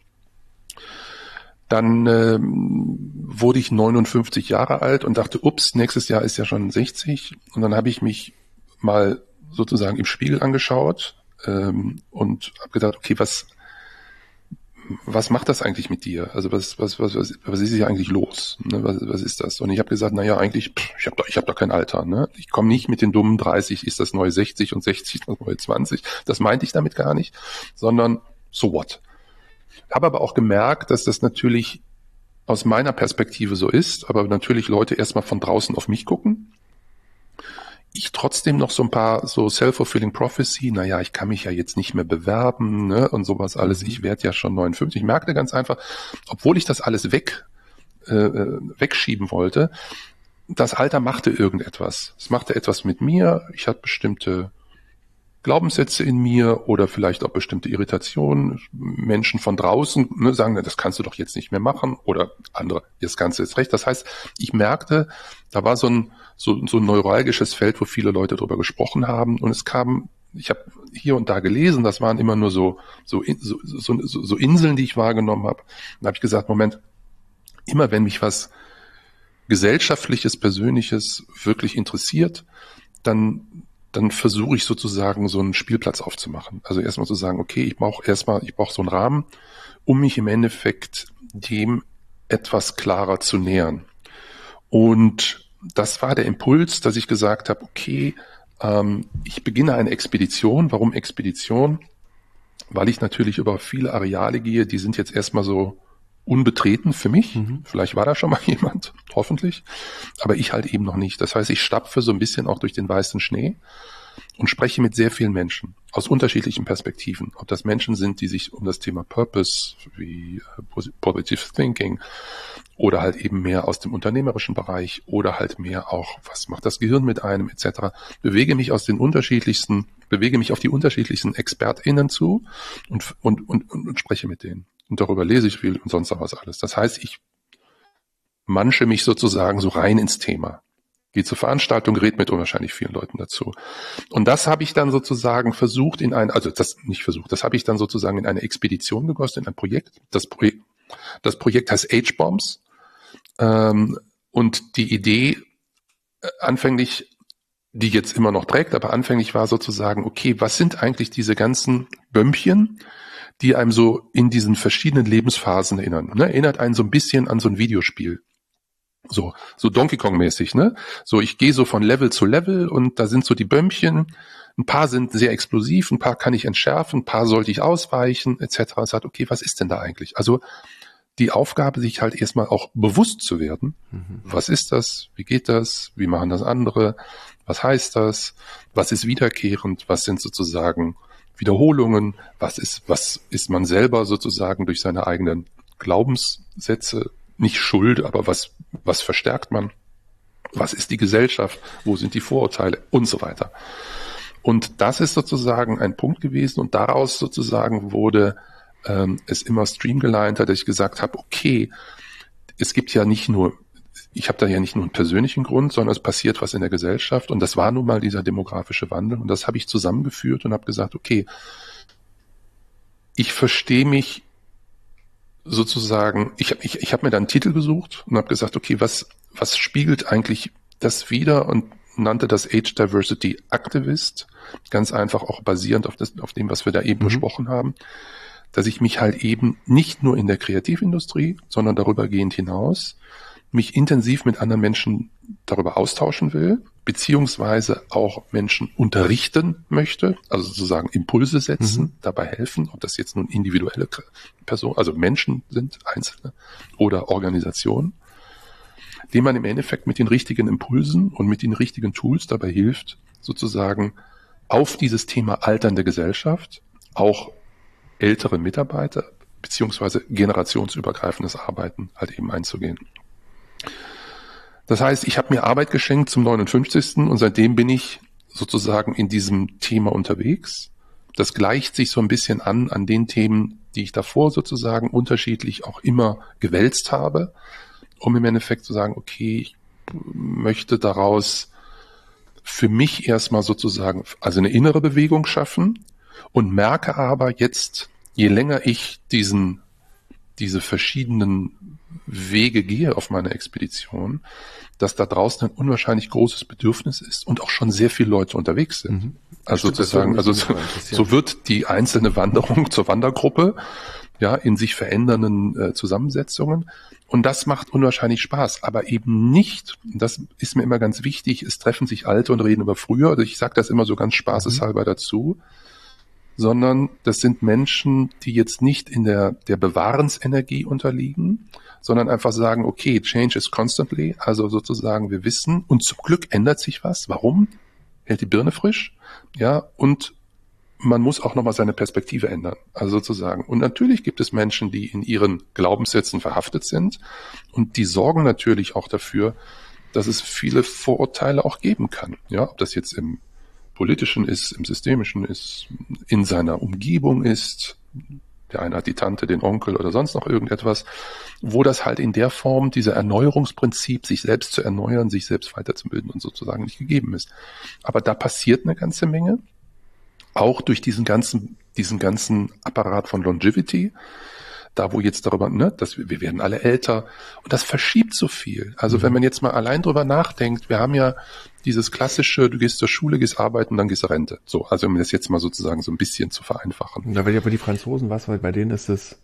Dann wurde ich 59 Jahre alt und dachte, ups, nächstes Jahr ist ja schon 60. Und dann habe ich mich mal sozusagen im Spiegel angeschaut und habe gedacht, okay, was macht das eigentlich mit dir? Also was ist hier eigentlich los? Ne? Was ist das? Und ich habe gesagt, naja, eigentlich, ich hab doch kein Alter. Ne? Ich komme nicht mit den dummen 30, ist das neue 60 und 60 das neue 20. Das meinte ich damit gar nicht, sondern so what? Habe aber auch gemerkt, dass das natürlich aus meiner Perspektive so ist, aber natürlich Leute erstmal von draußen auf mich gucken. Ich trotzdem noch so ein paar so self-fulfilling prophecy, naja, ich kann mich ja jetzt nicht mehr bewerben, ne, und sowas alles, ich werde ja schon 59. Ich merkte ganz einfach, obwohl ich das alles wegschieben wollte, das Alter machte irgendetwas. Es machte etwas mit mir, ich hatte bestimmte Glaubenssätze in mir oder vielleicht auch bestimmte Irritationen. Menschen von draußen sagen, das kannst du doch jetzt nicht mehr machen, oder andere, das Ganze ist recht. Das heißt, ich merkte, da war so ein neuralgisches Feld, wo viele Leute drüber gesprochen haben, und ich habe hier und da gelesen, das waren immer nur so Inseln, die ich wahrgenommen habe. Dann habe ich gesagt, Moment, immer wenn mich was Gesellschaftliches, Persönliches wirklich interessiert, dann versuche ich sozusagen so einen Spielplatz aufzumachen. Also erstmal zu sagen, okay, ich brauche so einen Rahmen, um mich im Endeffekt dem etwas klarer zu nähern. Und das war der Impuls, dass ich gesagt habe, okay, ich beginne eine Expedition. Warum Expedition? Weil ich natürlich über viele Areale gehe, die sind jetzt erstmal so unbetreten für mich. Vielleicht war da schon mal jemand, hoffentlich. Aber ich halt eben noch nicht. Das heißt, ich stapfe so ein bisschen auch durch den weißen Schnee und spreche mit sehr vielen Menschen aus unterschiedlichen Perspektiven. Ob das Menschen sind, die sich um das Thema Purpose, wie Positive Thinking, oder halt eben mehr aus dem unternehmerischen Bereich oder halt mehr auch, was macht das Gehirn mit einem, etc. Bewege mich auf die unterschiedlichsten ExpertInnen zu und spreche mit denen. Und darüber lese ich viel und sonst noch was alles. Das heißt, ich manche mich sozusagen so rein ins Thema. Gehe zur Veranstaltung, rede mit unwahrscheinlich vielen Leuten dazu. Und das habe ich dann sozusagen das habe ich dann sozusagen in eine Expedition gegossen, in ein Projekt. Das Projekt heißt H-Bombs. Und die Idee anfänglich, die jetzt immer noch trägt, aber anfänglich war sozusagen, okay, was sind eigentlich diese ganzen Bömmchen, die einem so in diesen verschiedenen Lebensphasen erinnern? Ne? Erinnert einen so ein bisschen an so ein Videospiel. So Donkey Kong-mäßig, ne? So, ich gehe so von Level zu Level und da sind so die Bömmchen. Ein paar sind sehr explosiv, ein paar kann ich entschärfen, ein paar sollte ich ausweichen, etc. Es sagt, okay, was ist denn da eigentlich? Also die Aufgabe, sich halt erstmal auch bewusst zu werden. Was ist das? Wie geht das? Wie machen das andere? Was heißt das? Was ist wiederkehrend? Was sind sozusagen Wiederholungen? Was ist man selber sozusagen durch seine eigenen Glaubenssätze nicht schuld, aber was verstärkt man? Was ist die Gesellschaft? Wo sind die Vorurteile? Und so weiter. Und das ist sozusagen ein Punkt gewesen und daraus sozusagen wurde es immer streamgeliner, dass ich gesagt habe, okay, es gibt ja nicht nur, ich habe da ja nicht nur einen persönlichen Grund, sondern es passiert was in der Gesellschaft und das war nun mal dieser demografische Wandel und das habe ich zusammengeführt und habe gesagt, okay, ich verstehe mich sozusagen, ich hab mir da einen Titel gesucht und habe gesagt, okay, was spiegelt eigentlich das wider und nannte das Age Diversity Activist, ganz einfach auch basierend auf dem, was wir da eben besprochen haben, dass ich mich halt eben nicht nur in der Kreativindustrie, sondern darübergehend hinaus mich intensiv mit anderen Menschen darüber austauschen will, beziehungsweise auch Menschen unterrichten möchte, also sozusagen Impulse setzen, dabei helfen, ob das jetzt nun individuelle Personen, also Menschen sind, Einzelne oder Organisationen, denen man im Endeffekt mit den richtigen Impulsen und mit den richtigen Tools dabei hilft, sozusagen auf dieses Thema alternde Gesellschaft, auch ältere Mitarbeiter beziehungsweise generationsübergreifendes Arbeiten halt eben einzugehen. Das heißt, ich habe mir Arbeit geschenkt zum 59. und seitdem bin ich sozusagen in diesem Thema unterwegs. Das gleicht sich so ein bisschen an den Themen, die ich davor sozusagen unterschiedlich auch immer gewälzt habe, um im Endeffekt zu sagen, okay, ich möchte daraus für mich erstmal sozusagen also eine innere Bewegung schaffen und merke aber jetzt, je länger ich diese verschiedenen Wege gehe auf meiner Expedition, dass da draußen ein unwahrscheinlich großes Bedürfnis ist und auch schon sehr viele Leute unterwegs sind. Also sozusagen, so wird die einzelne Wanderung zur Wandergruppe, ja, in sich verändernden Zusammensetzungen. Und das macht unwahrscheinlich Spaß, aber eben nicht, das ist mir immer ganz wichtig, es treffen sich Alte und reden über früher, also ich sage das immer so ganz spaßeshalber dazu, sondern das sind Menschen, die jetzt nicht in der Bewahrensenergie unterliegen, sondern einfach sagen, okay, change is constantly, also sozusagen wir wissen und zum Glück ändert sich was. Warum? Hält die Birne frisch, ja, und man muss auch nochmal seine Perspektive ändern, also sozusagen. Und natürlich gibt es Menschen, die in ihren Glaubenssätzen verhaftet sind und die sorgen natürlich auch dafür, dass es viele Vorurteile auch geben kann, ja, ob das jetzt im Politischen ist, im Systemischen ist, in seiner Umgebung ist, der eine hat die Tante, den Onkel oder sonst noch irgendetwas, wo das halt in der Form, dieser Erneuerungsprinzip, sich selbst zu erneuern, sich selbst weiterzubilden und sozusagen nicht gegeben ist. Aber da passiert eine ganze Menge, auch durch diesen ganzen Apparat von Longevity, da wo jetzt darüber, dass wir werden alle älter und das verschiebt so viel. Also wenn man jetzt mal allein drüber nachdenkt, wir haben ja dieses klassische, du gehst zur Schule, gehst arbeiten, dann gehst du Rente. So, also um das jetzt mal sozusagen so ein bisschen zu vereinfachen. Da will aber die Franzosen was, weil bei denen ist es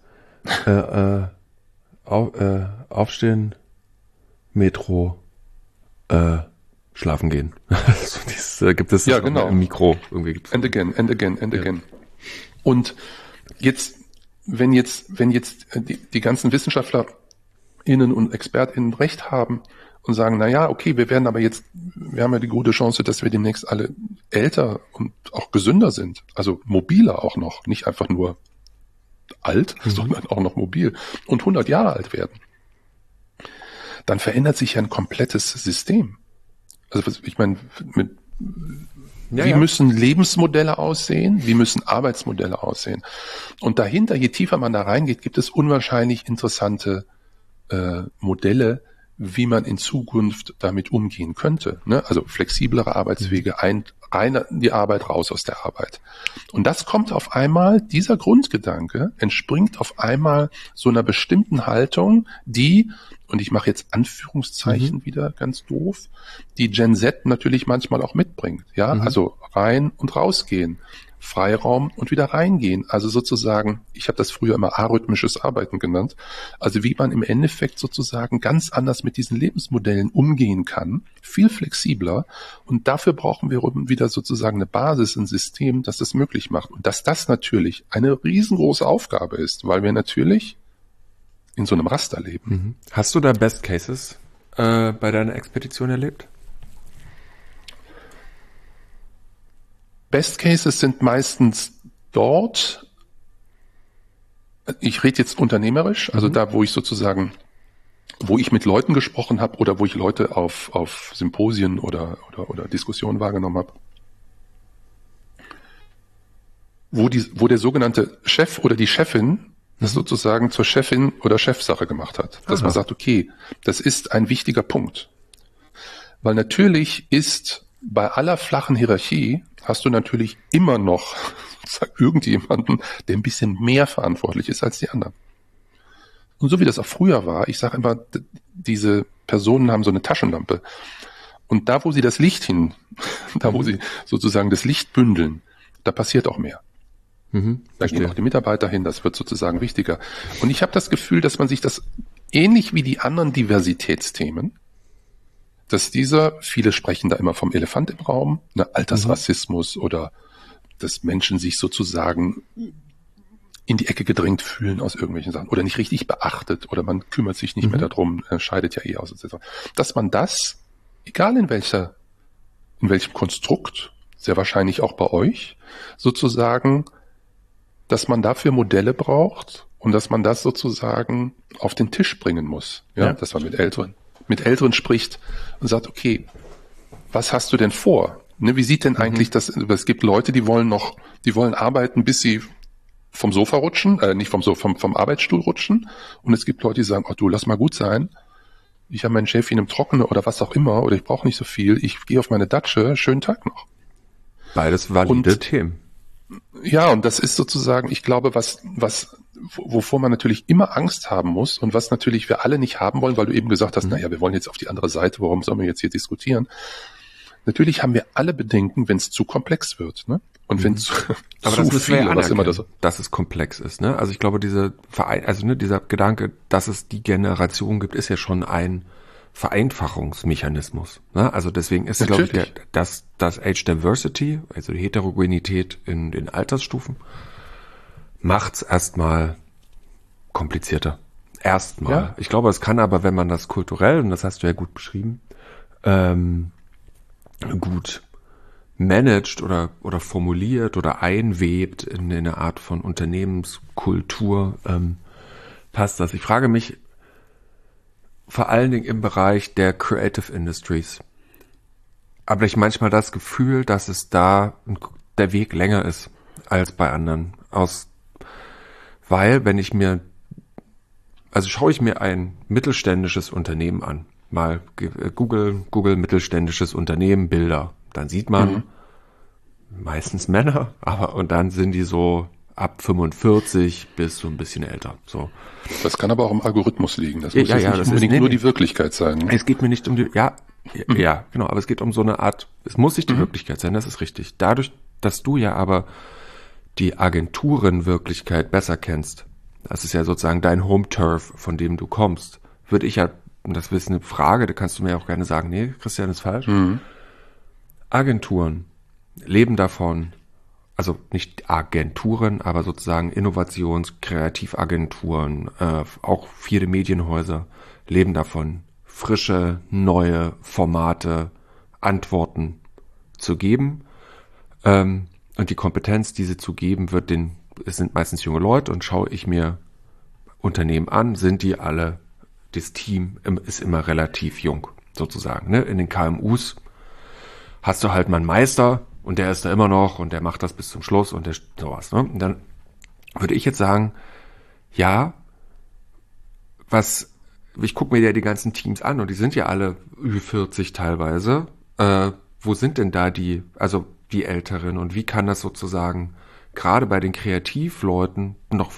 aufstehen, Metro, schlafen gehen. So dieses, gibt es genau. Im Mikro irgendwie. And again. Und jetzt wenn jetzt die ganzen WissenschaftlerInnen und ExpertInnen recht haben und sagen, na ja, okay, wir haben ja die gute Chance, dass wir demnächst alle älter und auch gesünder sind, also mobiler auch noch, nicht einfach nur alt, sondern auch noch mobil und 100 Jahre alt werden, dann verändert sich ja ein komplettes System. Also ich meine, wie müssen Lebensmodelle aussehen? Wie müssen Arbeitsmodelle aussehen? Und dahinter, je tiefer man da reingeht, gibt es unwahrscheinlich interessante Modelle, wie man in Zukunft damit umgehen könnte. Ne? Also flexiblere Arbeitswege, rein in die Arbeit, raus aus der Arbeit. Und das kommt auf einmal, dieser Grundgedanke entspringt auf einmal so einer bestimmten Haltung, die, und ich mache jetzt Anführungszeichen wieder ganz doof, die Gen Z natürlich manchmal auch mitbringt. Ja, also rein und rausgehen. Freiraum und wieder reingehen. Also sozusagen, ich habe das früher immer arrhythmisches Arbeiten genannt, also wie man im Endeffekt sozusagen ganz anders mit diesen Lebensmodellen umgehen kann, viel flexibler, und dafür brauchen wir wieder sozusagen eine Basis, ein System, das das möglich macht. Und dass das natürlich eine riesengroße Aufgabe ist, weil wir natürlich in so einem Raster leben. Hast du da Best Cases bei deiner Expedition erlebt? Best Cases sind meistens dort, ich rede jetzt unternehmerisch, also da, wo ich mit Leuten gesprochen habe oder wo ich Leute auf Symposien oder Diskussionen wahrgenommen habe, wo der sogenannte Chef oder die Chefin das sozusagen zur Chefin oder Chefsache gemacht hat. Dass man sagt, okay, das ist ein wichtiger Punkt. Weil natürlich ist bei aller flachen Hierarchie hast du natürlich immer noch irgendjemanden, der ein bisschen mehr verantwortlich ist als die anderen. Und so wie das auch früher war, ich sage immer, diese Personen haben so eine Taschenlampe. Und da, wo sie das Licht da, wo sie sozusagen das Licht bündeln, da passiert auch mehr. Da gehen auch die Mitarbeiter hin, das wird sozusagen wichtiger. Und ich habe das Gefühl, dass man sich das ähnlich wie die anderen Diversitätsthemen, dass viele sprechen da immer vom Elefant im Raum, ne, Altersrassismus oder dass Menschen sich sozusagen in die Ecke gedrängt fühlen aus irgendwelchen Sachen oder nicht richtig beachtet oder man kümmert sich nicht mehr darum, scheidet ja aus, etc. Dass man das, egal in welchem Konstrukt, sehr wahrscheinlich auch bei euch, sozusagen, dass man dafür Modelle braucht und dass man das sozusagen auf den Tisch bringen muss. Ja. Dass man mit Älteren spricht und sagt, okay, was hast du denn vor? Ne, wie sieht denn eigentlich das, es gibt Leute, die wollen arbeiten, bis sie vom Sofa rutschen, nicht vom Arbeitsstuhl rutschen, und es gibt Leute, die sagen, oh du, lass mal gut sein, ich habe meinen Chef in einem Trockenen oder was auch immer, oder ich brauche nicht so viel, ich gehe auf meine Datsche, schönen Tag noch. Beides valide Themen. Ja, und das ist sozusagen, ich glaube, wovor man natürlich immer Angst haben muss und was natürlich wir alle nicht haben wollen, weil du eben gesagt hast, naja, wir wollen jetzt auf die andere Seite, warum sollen wir jetzt hier diskutieren? Natürlich haben wir alle Bedenken, wenn es zu komplex wird, ne? Und wenn aber das müssen wir ja anerkennen, dass es komplex ist, ne? Also ich glaube, dieser Gedanke, dass es die Generation gibt, ist ja schon ein Vereinfachungsmechanismus, ne? Also deswegen ist, glaube ich, das Age Diversity, also die Heterogenität in den Altersstufen, macht's erstmal komplizierter. Erstmal. Ja. Ich glaube, es kann aber, wenn man das kulturell, und das hast du ja gut beschrieben, gut managt oder formuliert oder einwebt in eine Art von Unternehmenskultur, passt das. Ich frage mich vor allen Dingen im Bereich der Creative Industries. Aber ich manchmal das Gefühl, dass es da der Weg länger ist als bei anderen. Weil, schaue ich mir ein mittelständisches Unternehmen an, mal Google mittelständisches Unternehmen, Bilder, dann sieht man meistens Männer, und dann sind die so ab 45 bis so ein bisschen älter. So. Das kann aber auch im Algorithmus liegen. Das muss nicht unbedingt nur die Wirklichkeit sein. Ne? Es geht mir nicht um die, ja, genau, aber es geht um so eine Art, es muss nicht die Wirklichkeit sein, das ist richtig. Dadurch, dass du ja aber die Agenturenwirklichkeit besser kennst, das ist ja sozusagen dein Home-Turf, von dem du kommst, würde ich ja, und das ist eine Frage, da kannst du mir auch gerne sagen, nee, Christian ist falsch. Agenturen leben davon, also nicht Agenturen, aber sozusagen Innovations-Kreativagenturen, auch viele Medienhäuser leben davon, frische, neue Formate, Antworten zu geben. Und die Kompetenz, diese zu geben, es sind meistens junge Leute, und schaue ich mir Unternehmen an, sind die alle, das Team ist immer relativ jung, sozusagen. Ne? In den KMUs hast du halt mal einen Meister, und der ist da immer noch und der macht das bis zum Schluss und der sowas. Ne? Und dann würde ich jetzt sagen, ja, ich gucke mir ja die ganzen Teams an und die sind ja alle Ü40 teilweise. Wo sind denn da die Älteren, und wie kann das sozusagen gerade bei den Kreativleuten noch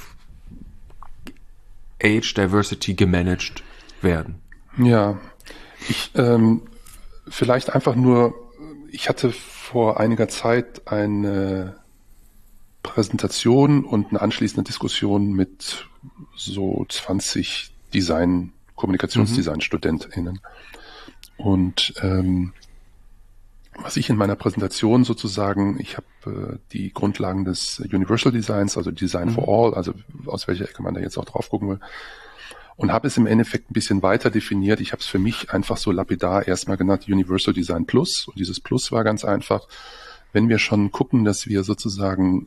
Age Diversity gemanagt werden? Ja, vielleicht einfach nur, ich hatte vor einiger Zeit eine Präsentation und eine anschließende Diskussion mit so 20 Kommunikationsdesign-StudentInnen. Und was ich in meiner Präsentation sozusagen, ich habe die Grundlagen des Universal Designs, also Design for All, also aus welcher Ecke man da jetzt auch drauf gucken will, und habe es im Endeffekt ein bisschen weiter definiert. Ich habe es für mich einfach so lapidar erstmal genannt Universal Design Plus. Und dieses Plus war ganz einfach, wenn wir schon gucken, dass wir sozusagen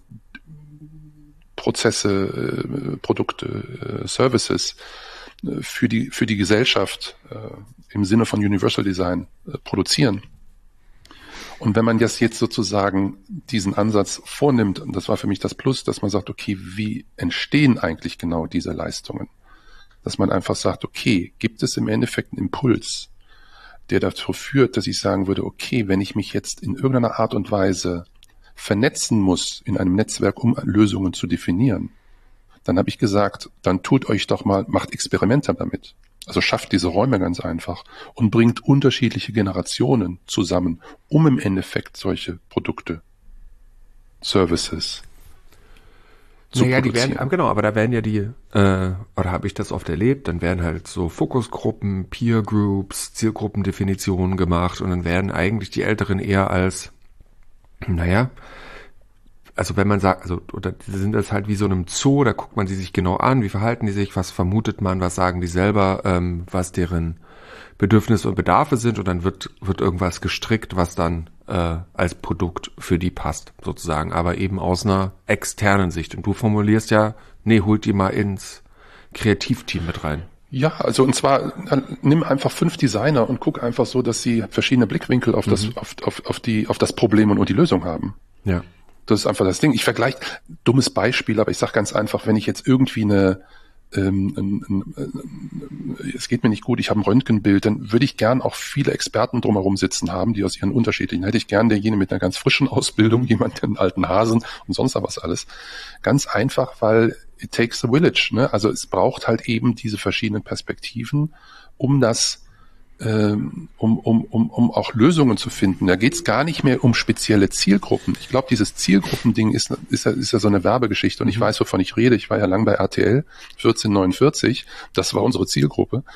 Prozesse, Produkte, Services für die Gesellschaft im Sinne von Universal Design produzieren. Und wenn man das jetzt sozusagen diesen Ansatz vornimmt, und das war für mich das Plus, dass man sagt, okay, wie entstehen eigentlich genau diese Leistungen? Dass man einfach sagt, okay, gibt es im Endeffekt einen Impuls, der dazu führt, dass ich sagen würde, okay, wenn ich mich jetzt in irgendeiner Art und Weise vernetzen muss in einem Netzwerk, um Lösungen zu definieren, dann habe ich gesagt, dann macht Experimente damit. Also schafft diese Räume ganz einfach und bringt unterschiedliche Generationen zusammen, um im Endeffekt solche Produkte, Services zu produzieren. Aber da werden ja oder habe ich das oft erlebt, dann werden halt so Fokusgruppen, Peer Groups, Zielgruppendefinitionen gemacht, und dann werden eigentlich die Älteren eher als, also wenn man sagt, oder die sind das halt wie so einem Zoo, da guckt man sie sich genau an, wie verhalten die sich, was vermutet man, was sagen die selber, was deren Bedürfnisse und Bedarfe sind, und dann wird irgendwas gestrickt, was dann als Produkt für die passt, sozusagen, aber eben aus einer externen Sicht. Und du formulierst ja, holt die mal ins Kreativteam mit rein. Ja, also und zwar nimm einfach 5 Designer und guck einfach so, dass sie verschiedene Blickwinkel auf das Problem und die Lösung haben. Ja. Das ist einfach das Ding. Ich vergleiche, dummes Beispiel, aber ich sage ganz einfach, wenn ich jetzt irgendwie es geht mir nicht gut, ich habe ein Röntgenbild, dann würde ich gern auch viele Experten drumherum sitzen haben, die aus ihren unterschiedlichen, hätte ich gern derjenige mit einer ganz frischen Ausbildung, jemand, einen alten Hasen und sonst was alles. Ganz einfach, weil it takes the village, ne? Also es braucht halt eben diese verschiedenen Perspektiven, um auch Lösungen zu finden. Da geht es gar nicht mehr um spezielle Zielgruppen. Ich glaube, dieses Zielgruppending ist ja so eine Werbegeschichte, und ich weiß, wovon ich rede. Ich war ja lang bei RTL 1449, das war unsere Zielgruppe.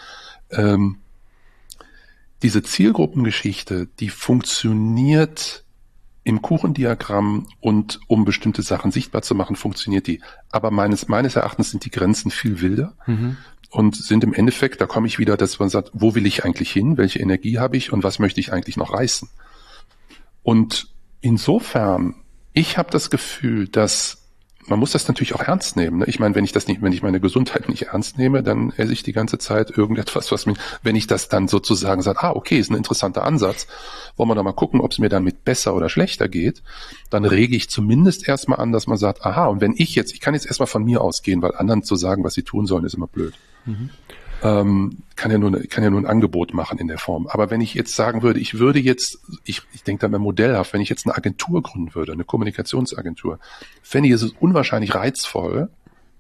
Diese Zielgruppengeschichte, die funktioniert im Kuchendiagramm, und um bestimmte Sachen sichtbar zu machen, funktioniert die. Aber meines Erachtens sind die Grenzen viel wilder. Und sind im Endeffekt, da komme ich wieder, dass man sagt, wo will ich eigentlich hin, welche Energie habe ich und was möchte ich eigentlich noch reißen? Und insofern, ich habe das Gefühl, dass man muss das natürlich auch ernst nehmen. Ne? Ich meine, wenn ich meine Gesundheit nicht ernst nehme, dann esse ich die ganze Zeit irgendetwas, wenn ich das dann sozusagen sage, okay, ist ein interessanter Ansatz, wollen wir doch mal gucken, ob es mir damit besser oder schlechter geht, dann rege ich zumindest erstmal an, dass man sagt, und wenn ich kann jetzt erstmal von mir ausgehen, weil anderen zu sagen, was sie tun sollen, ist immer blöd. Kann ja nur ein Angebot machen in der Form. Aber wenn ich jetzt sagen würde, ich denke da mal modellhaft, wenn ich jetzt eine Agentur gründen würde, eine Kommunikationsagentur, fände ich es unwahrscheinlich reizvoll,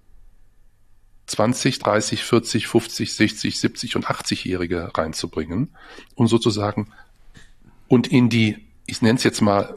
20, 30, 40, 50, 60, 70 und 80-Jährige reinzubringen und sozusagen und in die, ich nenne es jetzt mal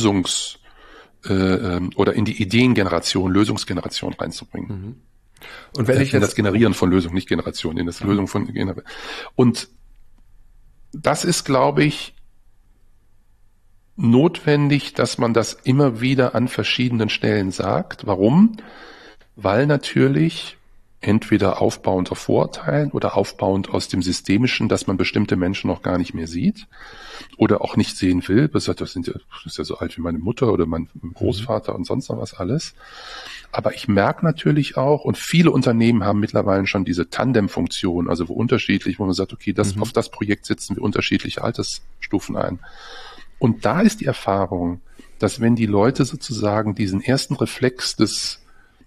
oder in die Ideengeneration, Lösungsgeneration reinzubringen. Und wenn ich in das Generieren von Lösungen, nicht Generation, in das Lösung von Generation. Und das ist, glaube ich, notwendig, dass man das immer wieder an verschiedenen Stellen sagt. Warum? Weil natürlich entweder aufbauend auf Vorurteilen oder aufbauend aus dem Systemischen, dass man bestimmte Menschen noch gar nicht mehr sieht oder auch nicht sehen will. Das ist ja so alt wie meine Mutter oder mein Großvater und sonst noch was alles. Aber ich merke natürlich auch, und viele Unternehmen haben mittlerweile schon diese Tandem-Funktion, also wo man sagt, okay, auf das Projekt setzen wir unterschiedliche Altersstufen ein. Und da ist die Erfahrung, dass wenn die Leute sozusagen diesen ersten Reflex des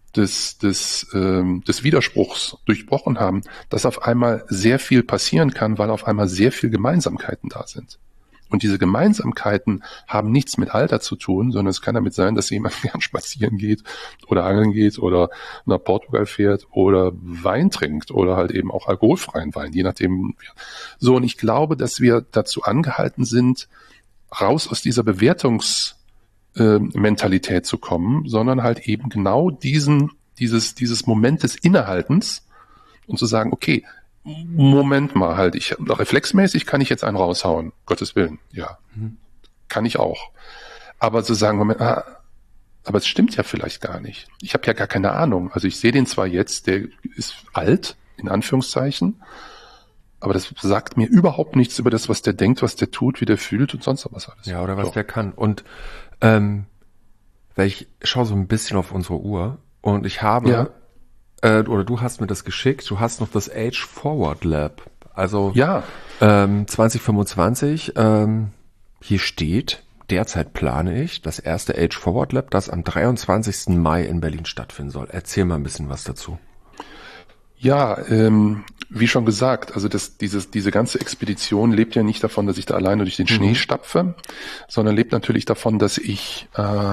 Widerspruchs durchbrochen haben, dass auf einmal sehr viel passieren kann, weil auf einmal sehr viel Gemeinsamkeiten da sind. Und diese Gemeinsamkeiten haben nichts mit Alter zu tun, sondern es kann damit sein, dass jemand gern spazieren geht oder angeln geht oder nach Portugal fährt oder Wein trinkt oder halt eben auch alkoholfreien Wein, je nachdem. So, und ich glaube, dass wir dazu angehalten sind, raus aus dieser Bewertungsmentalität zu kommen, sondern halt eben genau dieses Moment des Innehaltens und zu sagen, okay, Moment mal halt, reflexmäßig kann ich jetzt einen raushauen, Gottes Willen, ja, kann ich auch. Aber zu sagen, Moment, aber es stimmt ja vielleicht gar nicht. Ich habe ja gar keine Ahnung. Also ich sehe den zwar jetzt, der ist alt, in Anführungszeichen, aber das sagt mir überhaupt nichts über das, was der denkt, was der tut, wie der fühlt und sonst was alles. Ja, oder was der kann. Und ich schaue so ein bisschen auf unsere Uhr und ich habe, oder du hast mir das geschickt, du hast noch das Age Forward Lab. Also 2025, hier steht, derzeit plane ich das erste Age Forward Lab, das am 23. Mai in Berlin stattfinden soll. Erzähl mal ein bisschen was dazu. Ja, wie schon gesagt, also diese ganze Expedition lebt ja nicht davon, dass ich da alleine durch den Schnee stapfe, sondern lebt natürlich davon, dass ich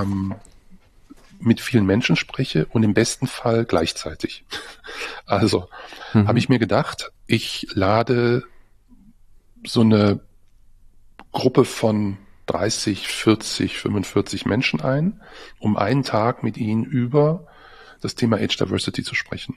mit vielen Menschen spreche und im besten Fall gleichzeitig. Also habe ich mir gedacht, ich lade so eine Gruppe von 30, 40, 45 Menschen ein, um einen Tag mit ihnen über das Thema Age Diversity zu sprechen.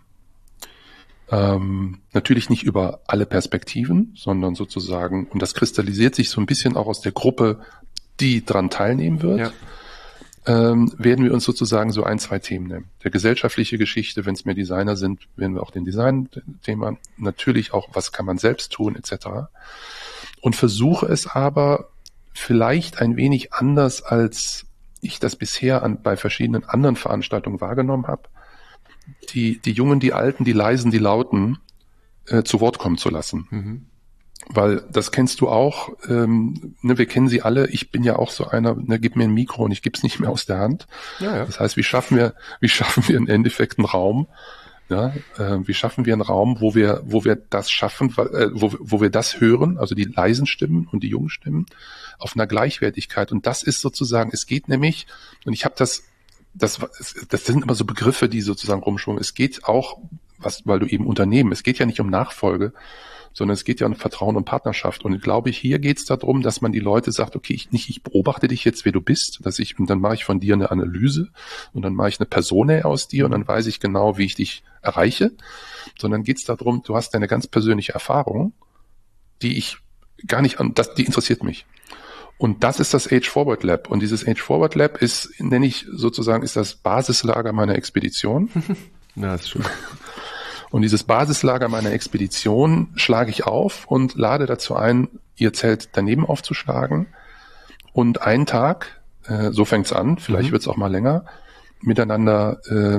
Natürlich nicht über alle Perspektiven, sondern sozusagen, und das kristallisiert sich so ein bisschen auch aus der Gruppe, die dran teilnehmen wird, werden wir uns sozusagen so 2 Themen nehmen. Der gesellschaftliche Geschichte, wenn es mehr Designer sind, werden wir auch den Design-Thema, natürlich auch, was kann man selbst tun, etc. Und versuche es aber vielleicht ein wenig anders, als ich das bisher bei verschiedenen anderen Veranstaltungen wahrgenommen habe, die Jungen, die Alten, die Leisen, die Lauten zu Wort kommen zu lassen. Weil das kennst du auch, wir kennen sie alle, ich bin ja auch so einer, gib mir ein Mikro und ich gebe es nicht mehr aus der Hand. Ja. Das heißt, wie schaffen wir im Endeffekt einen Raum, wie schaffen wir einen Raum, wo wir das schaffen, wo wir das hören, also die leisen Stimmen und die jungen Stimmen, auf einer Gleichwertigkeit. Und das ist sozusagen, es geht nämlich, und ich habe das sind immer so Begriffe, die sozusagen rumschwimmen. Es geht auch, weil du eben Unternehmen, es geht ja nicht um Nachfolge, sondern es geht ja um Vertrauen und Partnerschaft. Und ich glaube, hier geht es darum, dass man die Leute sagt, okay, ich beobachte dich jetzt, wer du bist, und dann mache ich von dir eine Analyse und dann mache ich eine Persona aus dir und dann weiß ich genau, wie ich dich erreiche. Sondern geht es darum, du hast deine ganz persönliche Erfahrung, die ich gar nicht die interessiert mich. Und das ist das Age Forward Lab. Und dieses Age Forward Lab ist das Basislager meiner Expedition. Ja, ist schön. Und dieses Basislager meiner Expedition schlage ich auf und lade dazu ein, ihr Zelt daneben aufzuschlagen und einen Tag, so fängt's an, vielleicht wird's auch mal länger, miteinander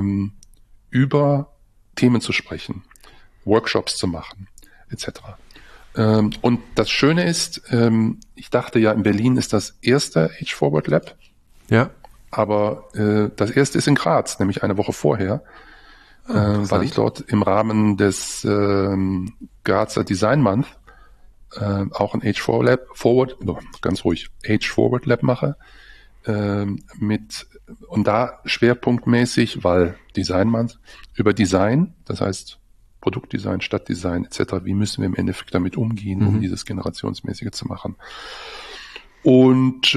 über Themen zu sprechen, Workshops zu machen, etc. Und das Schöne ist, ich dachte ja, in Berlin ist das erste Age Forward Lab. Ja. Aber das erste ist in Graz, nämlich eine Woche vorher, weil ich dort im Rahmen des Grazer Design Month auch ein Age Forward Lab mache, und da schwerpunktmäßig, weil Design Month, über Design, das heißt Produktdesign, Stadtdesign etc., wie müssen wir im Endeffekt damit umgehen, um dieses Generationsmäßige zu machen. Und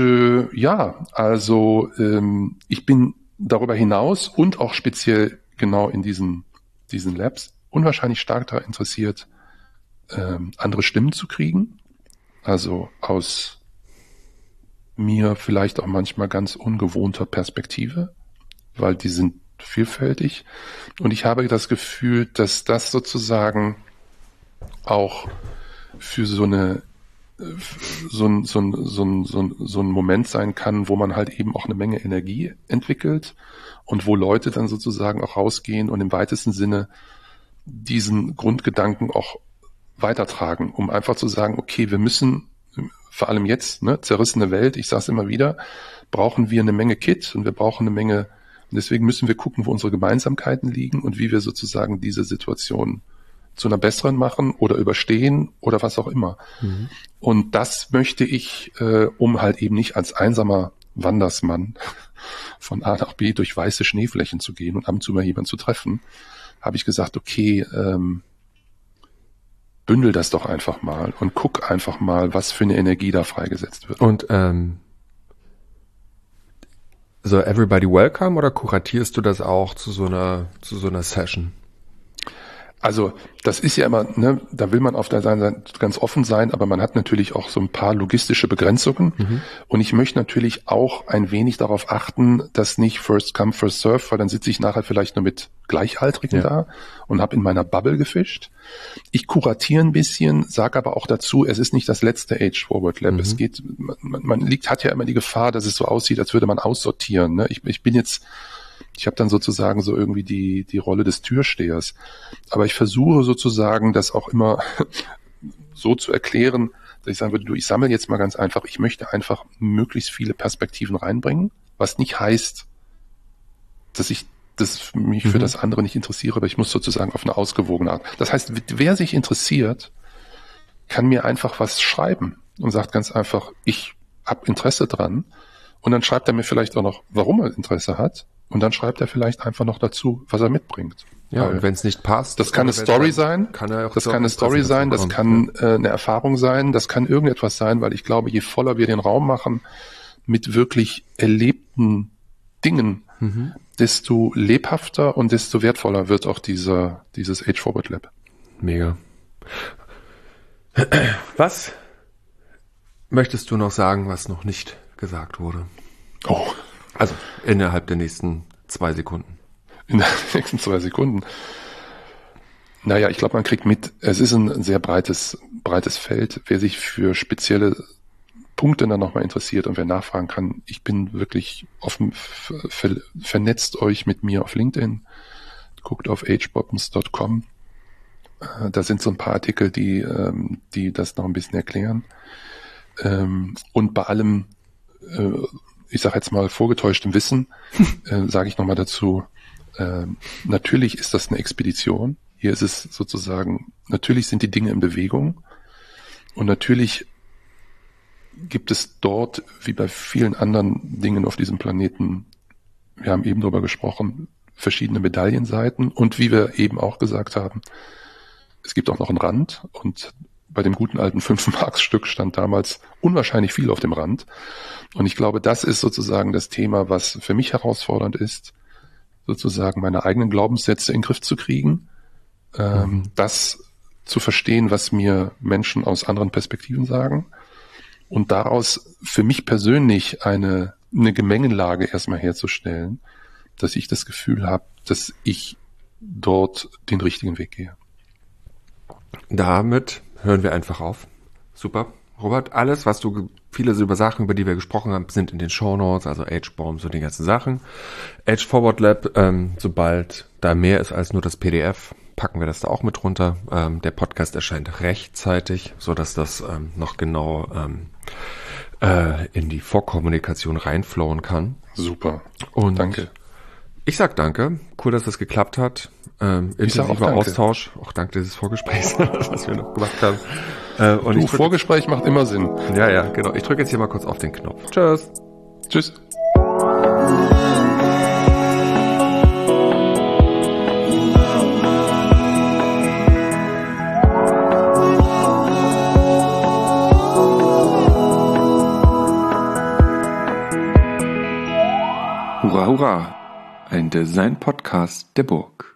ich bin darüber hinaus und auch speziell genau in diesen Labs unwahrscheinlich stark daran interessiert, andere Stimmen zu kriegen, also aus mir vielleicht auch manchmal ganz ungewohnter Perspektive, weil die sind vielfältig. Und ich habe das Gefühl, dass das sozusagen auch für so ein Moment sein kann, wo man halt eben auch eine Menge Energie entwickelt und wo Leute dann sozusagen auch rausgehen und im weitesten Sinne diesen Grundgedanken auch weitertragen, um einfach zu sagen, okay, wir müssen, vor allem jetzt, ne, zerrissene Welt, ich sage es immer wieder, brauchen wir eine Menge Kit und wir brauchen eine Menge, und deswegen müssen wir gucken, wo unsere Gemeinsamkeiten liegen und wie wir sozusagen diese Situation zu einer besseren machen oder überstehen oder was auch immer. Mhm. Und das möchte ich, um halt eben nicht als einsamer Wandersmann von A nach B durch weiße Schneeflächen zu gehen und ab und zu mal jemanden zu treffen, habe ich gesagt, okay, bündel das doch einfach mal und guck einfach mal, was für eine Energie da freigesetzt wird. Und so everybody welcome oder kuratierst du das auch zu so einer Session? Also das ist ja immer, ne, da will man auf der Seite ganz offen sein, aber man hat natürlich auch so ein paar logistische Begrenzungen. Mhm. Und ich möchte natürlich auch ein wenig darauf achten, dass nicht first come, first serve, weil dann sitze ich nachher vielleicht nur mit Gleichaltrigen da und habe in meiner Bubble gefischt. Ich kuratiere ein bisschen, sage aber auch dazu, es ist nicht das letzte Age Forward Lab. Mhm. Es geht, hat ja immer die Gefahr, dass es so aussieht, als würde man aussortieren. Ne? Ich habe dann sozusagen so irgendwie die Rolle des Türstehers. Aber ich versuche sozusagen, das auch immer so zu erklären, dass ich sagen würde, ich sammle jetzt mal ganz einfach, ich möchte einfach möglichst viele Perspektiven reinbringen, was nicht heißt, dass ich mich für das andere nicht interessiere, aber ich muss sozusagen auf eine ausgewogene Art. Das heißt, wer sich interessiert, kann mir einfach was schreiben und sagt ganz einfach, ich habe Interesse dran. Und dann schreibt er mir vielleicht auch noch, warum er Interesse hat. Und dann schreibt er vielleicht einfach noch dazu, was er mitbringt. Ja, und wenn es nicht passt. Das kann eine Story sein. Das kann eine Story sein. Das kann eine Erfahrung sein. Das kann irgendetwas sein, weil ich glaube, je voller wir den Raum machen mit wirklich erlebten Dingen, desto lebhafter und desto wertvoller wird auch dieses Age Forward Lab. Mega. Was möchtest du noch sagen, was noch nicht gesagt wurde? Oh. Also innerhalb der nächsten 2 Sekunden. Innerhalb der nächsten 2 Sekunden. Naja, ich glaube, man kriegt mit, es ist ein sehr breites Feld. Wer sich für spezielle Punkte dann nochmal interessiert und wer nachfragen kann, ich bin wirklich offen, vernetzt euch mit mir auf LinkedIn, guckt auf agebobbens.com. Da sind so ein paar Artikel, die das noch ein bisschen erklären. Und bei allem, ich sage jetzt mal vorgetäuschtem Wissen, sage ich nochmal dazu, natürlich ist das eine Expedition. Hier ist es sozusagen, natürlich sind die Dinge in Bewegung und natürlich gibt es dort, wie bei vielen anderen Dingen auf diesem Planeten, wir haben eben darüber gesprochen, verschiedene Medaillenseiten und wie wir eben auch gesagt haben, es gibt auch noch einen Rand und bei dem guten alten 5-Marks-Stück stand damals unwahrscheinlich viel auf dem Rand. Und ich glaube, das ist sozusagen das Thema, was für mich herausfordernd ist, sozusagen meine eigenen Glaubenssätze in den Griff zu kriegen, das zu verstehen, was mir Menschen aus anderen Perspektiven sagen und daraus für mich persönlich eine Gemengelage erstmal herzustellen, dass ich das Gefühl habe, dass ich dort den richtigen Weg gehe. Damit hören wir einfach auf. Super. Robert, viele über Sachen, über die wir gesprochen haben, sind in den Shownotes, also H-Bomb, so die ganzen Sachen. Age Forward Lab, sobald da mehr ist als nur das PDF, packen wir das da auch mit runter. Der Podcast erscheint rechtzeitig, so dass das noch genau in die Vorkommunikation reinflowen kann. Super. Und danke. Ich sag danke. Cool, dass das geklappt hat. Intensiver Austausch. Auch dank dieses Vorgesprächs, was wir noch gemacht haben. Vorgespräch macht immer Sinn. Ja, genau. Ich drücke jetzt hier mal kurz auf den Knopf. Tschüss. Tschüss. Hurra, hurra. Ein Design-Podcast der Burg.